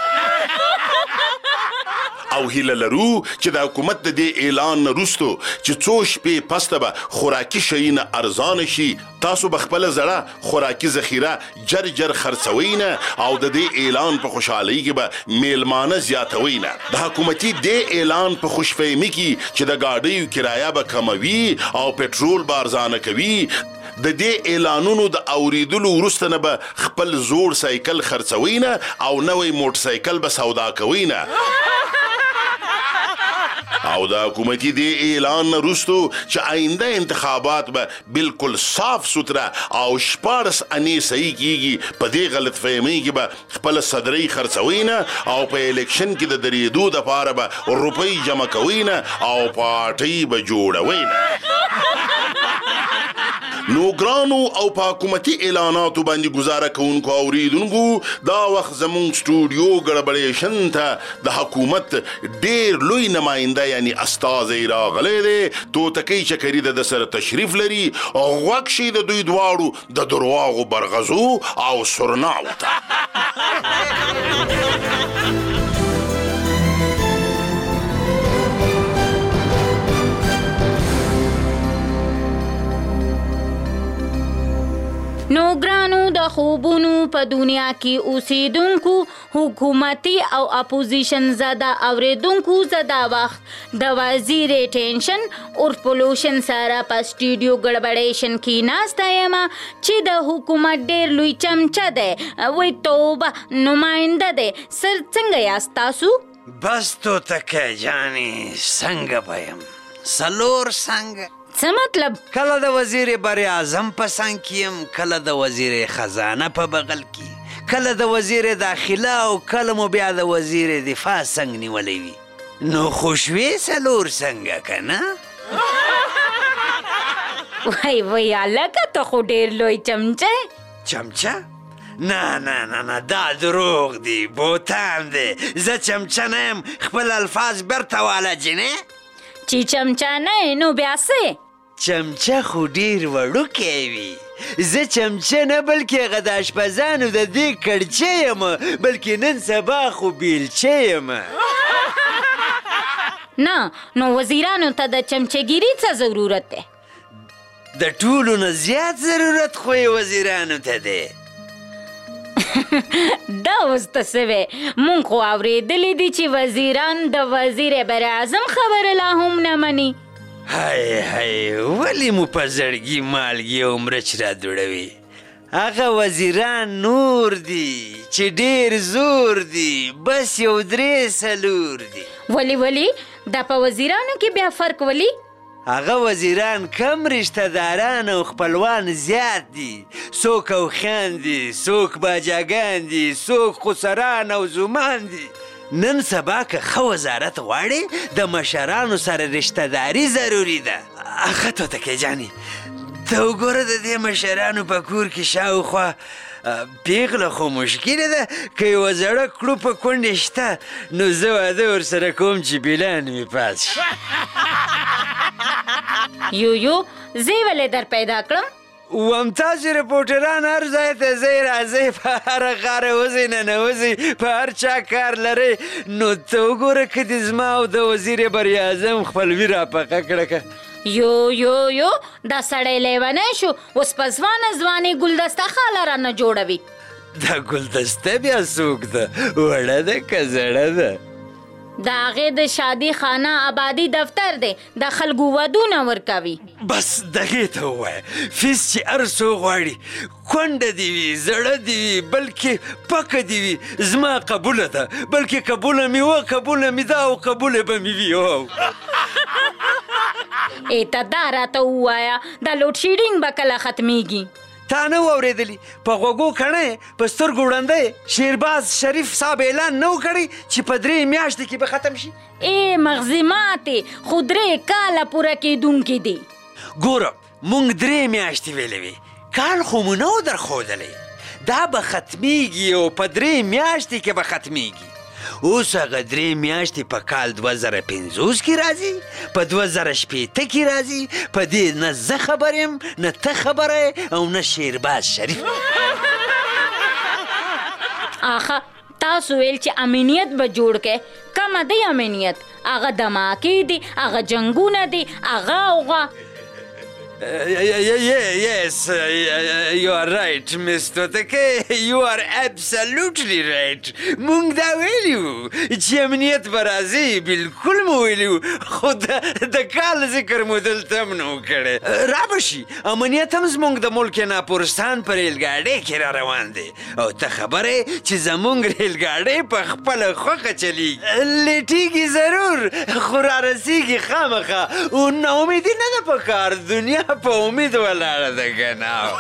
او هیله لرو چې د حکومت د دې اعلان وروسته چې څو شپې پسته به خوراکي شیونه ارزان شي تاسو به خپل زړه خوراکي ذخیره جر جر خرڅوینه او د دې اعلان په خوشحالۍ کې به میلمانه زیاتوینه. د حکومتي دې اعلان په خوشفهمۍ کې چې د ګاډیو کرایه به کموي او پټرول به ارزانه کوي د دې اعلانونو د اوریدلو وروسته نه به خپل زوړ سایکل خرڅوینه او نوې موټر سایکل به سودا کوینه او د حکومتي دی اعلان وروسته چې آینده انتخابات به بالکل صاف سوتره او شپارس انې صحیح کیږي په دې غلط فهمۍ کې به خپل صدرۍ خرڅوینه او په الیکشن کې د درېدو د پاره به روپۍ جمع کوینه او پارټۍ به جوړوینه. نو ګرانو او په حکومتي اعلاناتو باندې گزاره کوونکو اوریدونکو دا وخت زمون سټوډیو ګړبړېشن ته د حکومت ډېر لوی نماینده یعنی استازی راغلی دی توتکۍ چکري د سره تشریف لري او غوږ شي د دوی دواړو د درواغو برغزو او سرناو ته. نو ګرانو د خوبونو په دنیا کې اوسیدونکو حکومتي او اپوزیشن زده اوریدونکو زده وخت د وزیر ټینشن اور پولوشن سره په سټوډیو ګړبړېشن کې ناسته یم چې د حکومت ډېر لوی چمچه دی وای توبه نماینده دی سر څنګه یاست تاسو؟ بس توتکۍ جانې څنګه به یم څلور څنګه څه مطلب؟ کله د وزیر بر اعظم په څنګ کې یم کله د وزیر خزانه په بغل کې کله د وزیر داخله او کله مو بیا د وزیر دفاع څنګ نیولی وي نو خوشوې څلور څنګه که نه؟ وای وای هلکه ته خو ډېر لوی چمچه چمچه؟ نه نه نه نه دا دروغ دی بوتان دی زه چمچه نه یم خپل الفاظ برته واله جنې چې چمچه نه نو بیا څه؟ چمچه خو ډېر وړوکی وي زه چمچه نه بلکې هغه د اشپزانو د دې کړچه یم بلکې نن سبا خو بیلچه یم. نه نو وزیرانو ته د چمچګیري څه ضرورت دی؟ د ټولو نه زیات ضرورت خو یې وزیرانو ته دی. دا اوس ته څه وی؟ مونږ خو اورېدلی دي چې وزیران د وزیر براعظم خبره لا هم نه مني. هی هی ولې مو په زړګي مالګي او مرچ را دوړوي؟ هغه وزیران نور دي چې ډېر زور دي، بس یو درې څلور دي. ولی ولی دا په وزیرانو کې بیا فرق ولی؟ هغه وزیران کم رشته داران او خپلوان زیات دي، څوک اوښیان دي، څوک باجاګان دي، څوک خسران او زومان دي. نن سبا که ښه وزارت غواړې د مشرانو سره رشته داري ضروري ده. اخه توتکۍ جانې ته وګوره د دې مشرانو په کور کې شاوخوا پیغله خو مشکله ده. که یوه زړه کړوپه کونډې شته نو زه واده ورسره کوم چې بیلان مې پاس شي. یو یو زه یې ولې در پیدا کړم؟ وم تاسې رپورټران هر ځای ته ځئ راځئ، په هره غاره وځئ ننوځئ، په هر چا کار لرئ، نو ته وګوره که دې زما او د وزیر براعظم خپلوي راپقه کړه که. یو یو یو دا سړی لیونی شو، اوس په ځوانه ځوانې ګلدسته خاله رانه جوړوي. دا ګلدسته بیا څوک ده؟ وړه ده که زړه ده؟ د هغې د شادي خانه آبادي دفتر دی، د خلکو ودونه ورکوي. بس دغې ته ووایه فیس چې هر څو غواړي، کونډه دې وي، زړه دې وي، بلکې پکه دې وي، زما قبوله ده، بلکې قبوله مې وه، قبوله مې ده او قبوله به مې وي. او ای ته دا راته ووایه دا لوډ شیډینګ به کله ختمیږي؟ تا نه و اورېدلي په غوږو کڼی په سترګو ړندی شیرباز شریف صاحب اعلان نه و کړی چې په درې میاشتې کې به ختم شي؟ ای مغزي ماتې خو درې کاله پوره کېدونکي دي. ګوره مونږ درې میاشتې ویلې وې، کال خو مو نه و درښودلی. دا به ختمیږي او په درې میاشتې کې به ختمیږي. اوس هغه درې میاشتې په کال دوه زره پنځوس کې راځي، په دوه زره شپېته کې راځي. په دې نه زه خبر یم، نه ته خبره او نه شیرباز شریف. آخه تاسو ویل چې امنیت به جوړ کړئ، کومه دی امنیت؟ هغه دماکې دي، هغه جنګونه دي، هغه اوغه. Yes, you are right, Miss Toteke. You are absolutely right. مونږ دا ویلو چې امنیت به راځي، بلکل مو ویلو، خو د کال ذکر مو دلته هم نه و کړی. را به شي امنیت هم زموږ د ملک ناپورستان په ریلګاډۍ کې را روان دی، او ته خبره چې زموږ ریلګاډۍ په خپله خوښه چلیږي. لټیږي ضرور خو را رسیږي خامخا، او ناامیدي نه ده پکار، دنیا په امید ولاړه ده که نه.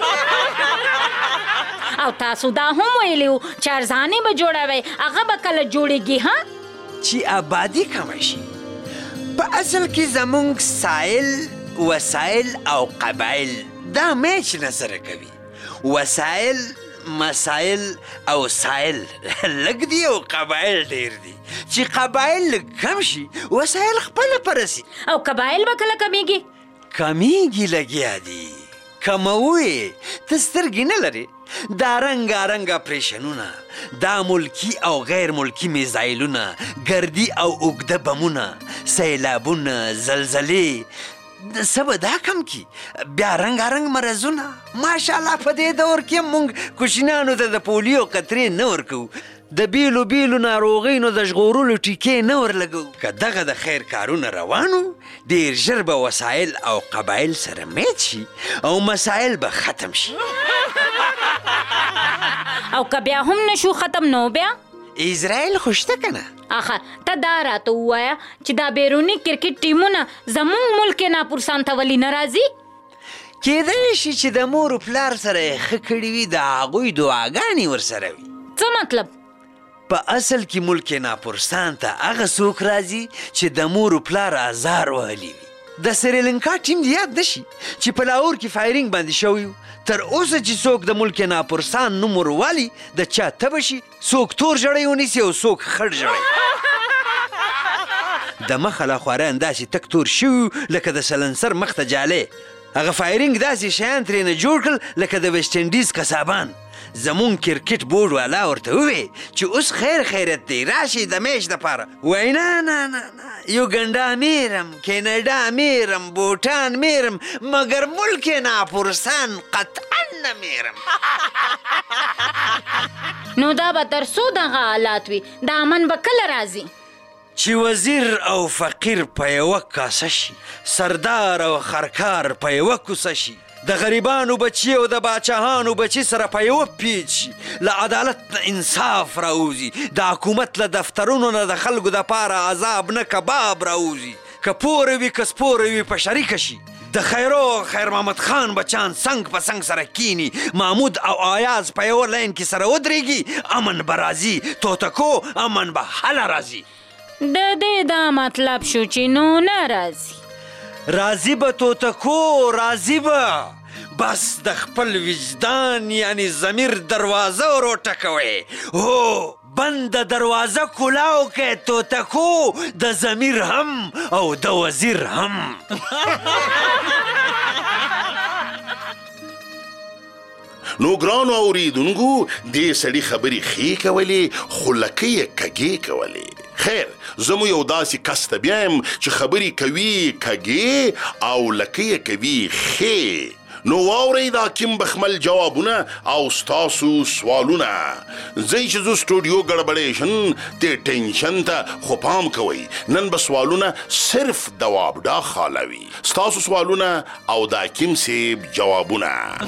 او تاسو دا هم ویلي چې ارزانې به جوړوئ، هغه به کله جوړېږي؟ ها چې آبادي کمه شي. په اصل کې زموږ سایل، وسایل او قبایل دا میچ نه سره کوي. وسایل، مسایل او سایل لږ دي او قبایل ډېر دي. چې قبایل لږ کم شي وسایل خپله پرسي. او قبایل به کله کمیږي؟ کمیږي لګیا دي. کموي ته سترګې نه لرې؟ دا رنګارنګ اپریشنونه، دا ملکی او غیر ملکی میزایلونه، ګردي او اوږده بمونه، سیلابونه، زلزلې، څه به دا کم کی؟ بیا رنګارنګ مرضونه. ماشاءالله په دې دور کې موږ کوچنیانو ته د پولیو قطرې نه ورکوو، د بیلو بیلو ناروغیو د ژغورلو ټیکې نه ورلګوو. که دغه د خیر کارونه روانو، ډېر ژر به وسایل او قبایل سره میچ شي او مسایل به ختم شي. او که بیا هم نشو ختم نو بیا؟ اسرائیل خو شته که نه؟ آخه ته دا راته ووایه چې دا بیروني کرکټ ټیمونه زموږ ملک ناپورسان ته ولې نه راځي؟ کیدای شي چې د مور و پلار سره یې ښه کړي وي، د هغوی دعاګانې ورسره وي. څه مطلب؟ په اصل کې ملک ناپورستان ته هغه څوک راځي چې د مور و پلار ازار وهلی وي. د سریلنکا ټیم دې یاد نشي چې په لاهور کې فایرینګ باندې شوی و. تر اوسه چې څوک د ملک ناپورستان نوم ورولي د چا تبه شي، څوک تور ژړی ونیسي او څوک خړ ژړی. د مخه لا خواران داسې تک تور شوي لکه د سلنسر مخ ته جالې. هغه فایرینګ داسې شیان ترېنه جوړ کړل لکه د ویسټ انډیز کسابان. زمون کرکټ بورډ والا ورته ووی چې اوس خیر خیرت دی راشي د میچ دپاره. وایي نه نه نه یوګنډا میرم، کینیډا میرم، بوټان میرم، مګر ملک ناپرسان قطعا نه میرم. نو دا به تر څو دغه حالات وي؟ دا امن به کله راځي؟ چې وزیر او فقیر په یوه کاسه شي، سردار او خرکار په یوه کوڅه شي، د غریبانو بچي او د باچاهانو بچي سره په یوه پیچ شي، له عدالت نه انصاف راوځي، د حکومت له دفترونو نه د خلکو دپاره عذاب نه کباب راوځي، که پوره وي که سپوره وي په شریکه شي، د خیرو خیر محمد خان بچان څنګ په څنګ سره کینی، محمود او آیاز په یوه لاین کې سره ودرېږي، امن به راځي، توتکو امن به هله راځي. د دې دا مطلب شو چې نو نه راځي. راځي به توتکو، راځي به، بس د خپل وجدان یعنی ضمیر دروازه ور وټکوئ. هو بند دروازه کلاو که توتکو، د ضمیر هم او د وزیر هم. نو ګرانو اوریدونکو دې سړي خبرې ښې کولې خو لکه یې کږې کولې. خیر زه مو یو داسې کس ته بیایم چې خبرې کوي کږې او لکه یې کوي ښې. نو واورئ دا کیم بخمل جوابونه او ستاسو سوالونه. ځئ چې زه سټوډیو ګړبړېشن دې ټینشن ته خو پام کوئ نن به سوالونه صرف د وابډا خالوي. ستاسو سوالونه او دا کیم صیب جوابونه.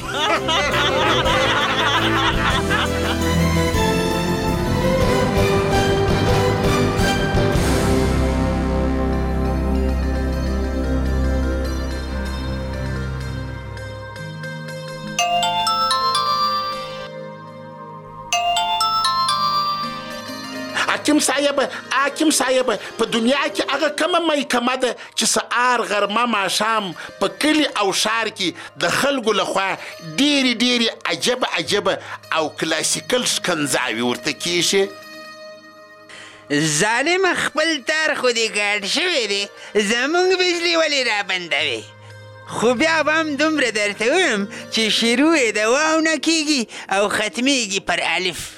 حاکم صاحب حاکم صاحب په دنیا کې هغه کومه محکمه ده چې سهار غرمه ماښام په کلي او ښار کې د خلکو لخوا ډېرې ډېرې عجبه عجبه او کلاسیکل ښکنځاوې ورته کېږي؟ ظالم خپل تار خو دې ګډ شوی دی، زمونږ بجلي ولې را بندوي؟ خو بیا به هم دومره درته وایم چې شروع یې د واو نه کېږي او ختمیږي پر الف.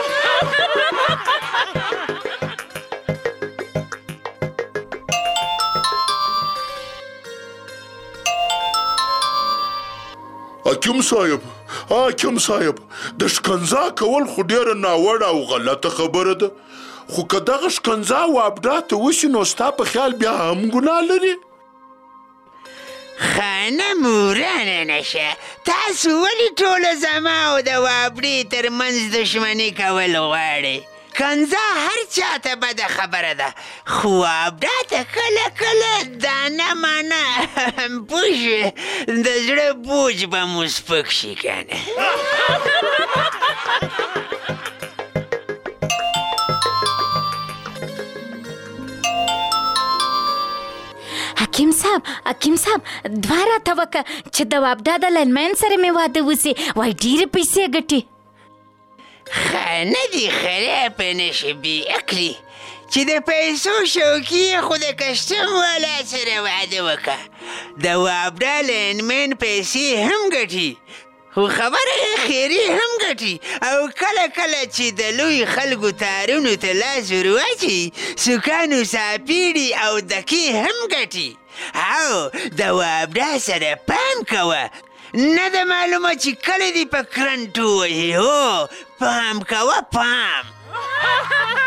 حاکم صاحب حاکم صاحب د شکنځا کول خو ډېره ناوړه او غلطه خبره ده، خو که دغه شکنځا وابډا ته وشي نو ستا په خیال بیا هم ګناه لري؟ خانه مورانه نشه، تاسو ولې ټوله زما او د وابډې تر منځ دښمني کول غواړئ؟ کنځا هر چاته بده خبره ده، خو وابډا ته کله کله دانه مانه پوه شوې د زړه بوج به مو سپک شي کنه. حکیم صاحب حکیم صاحب دوه راته وکړه چې د وابډا د لینمین سره مې واده وسي، وایي ډېرې پیسې ګټي. ښه نه دي خرابه نشي بې عقلي چې د پیسو شوقي خو د کسټم والا سره واده وکړه. د وابډا لینمین پیسې هم ګټي خو خبره یې خیري هم ګټي، او کله کله چې د لوی خلکو تارونو ته لاس ور واچي سوکانو ساپیړي او دکې هم ګټي. او د وابډا سره پام کوه، نه ده معلومه چې کله دې په کرنټ ووهي. هو پام کوه پام.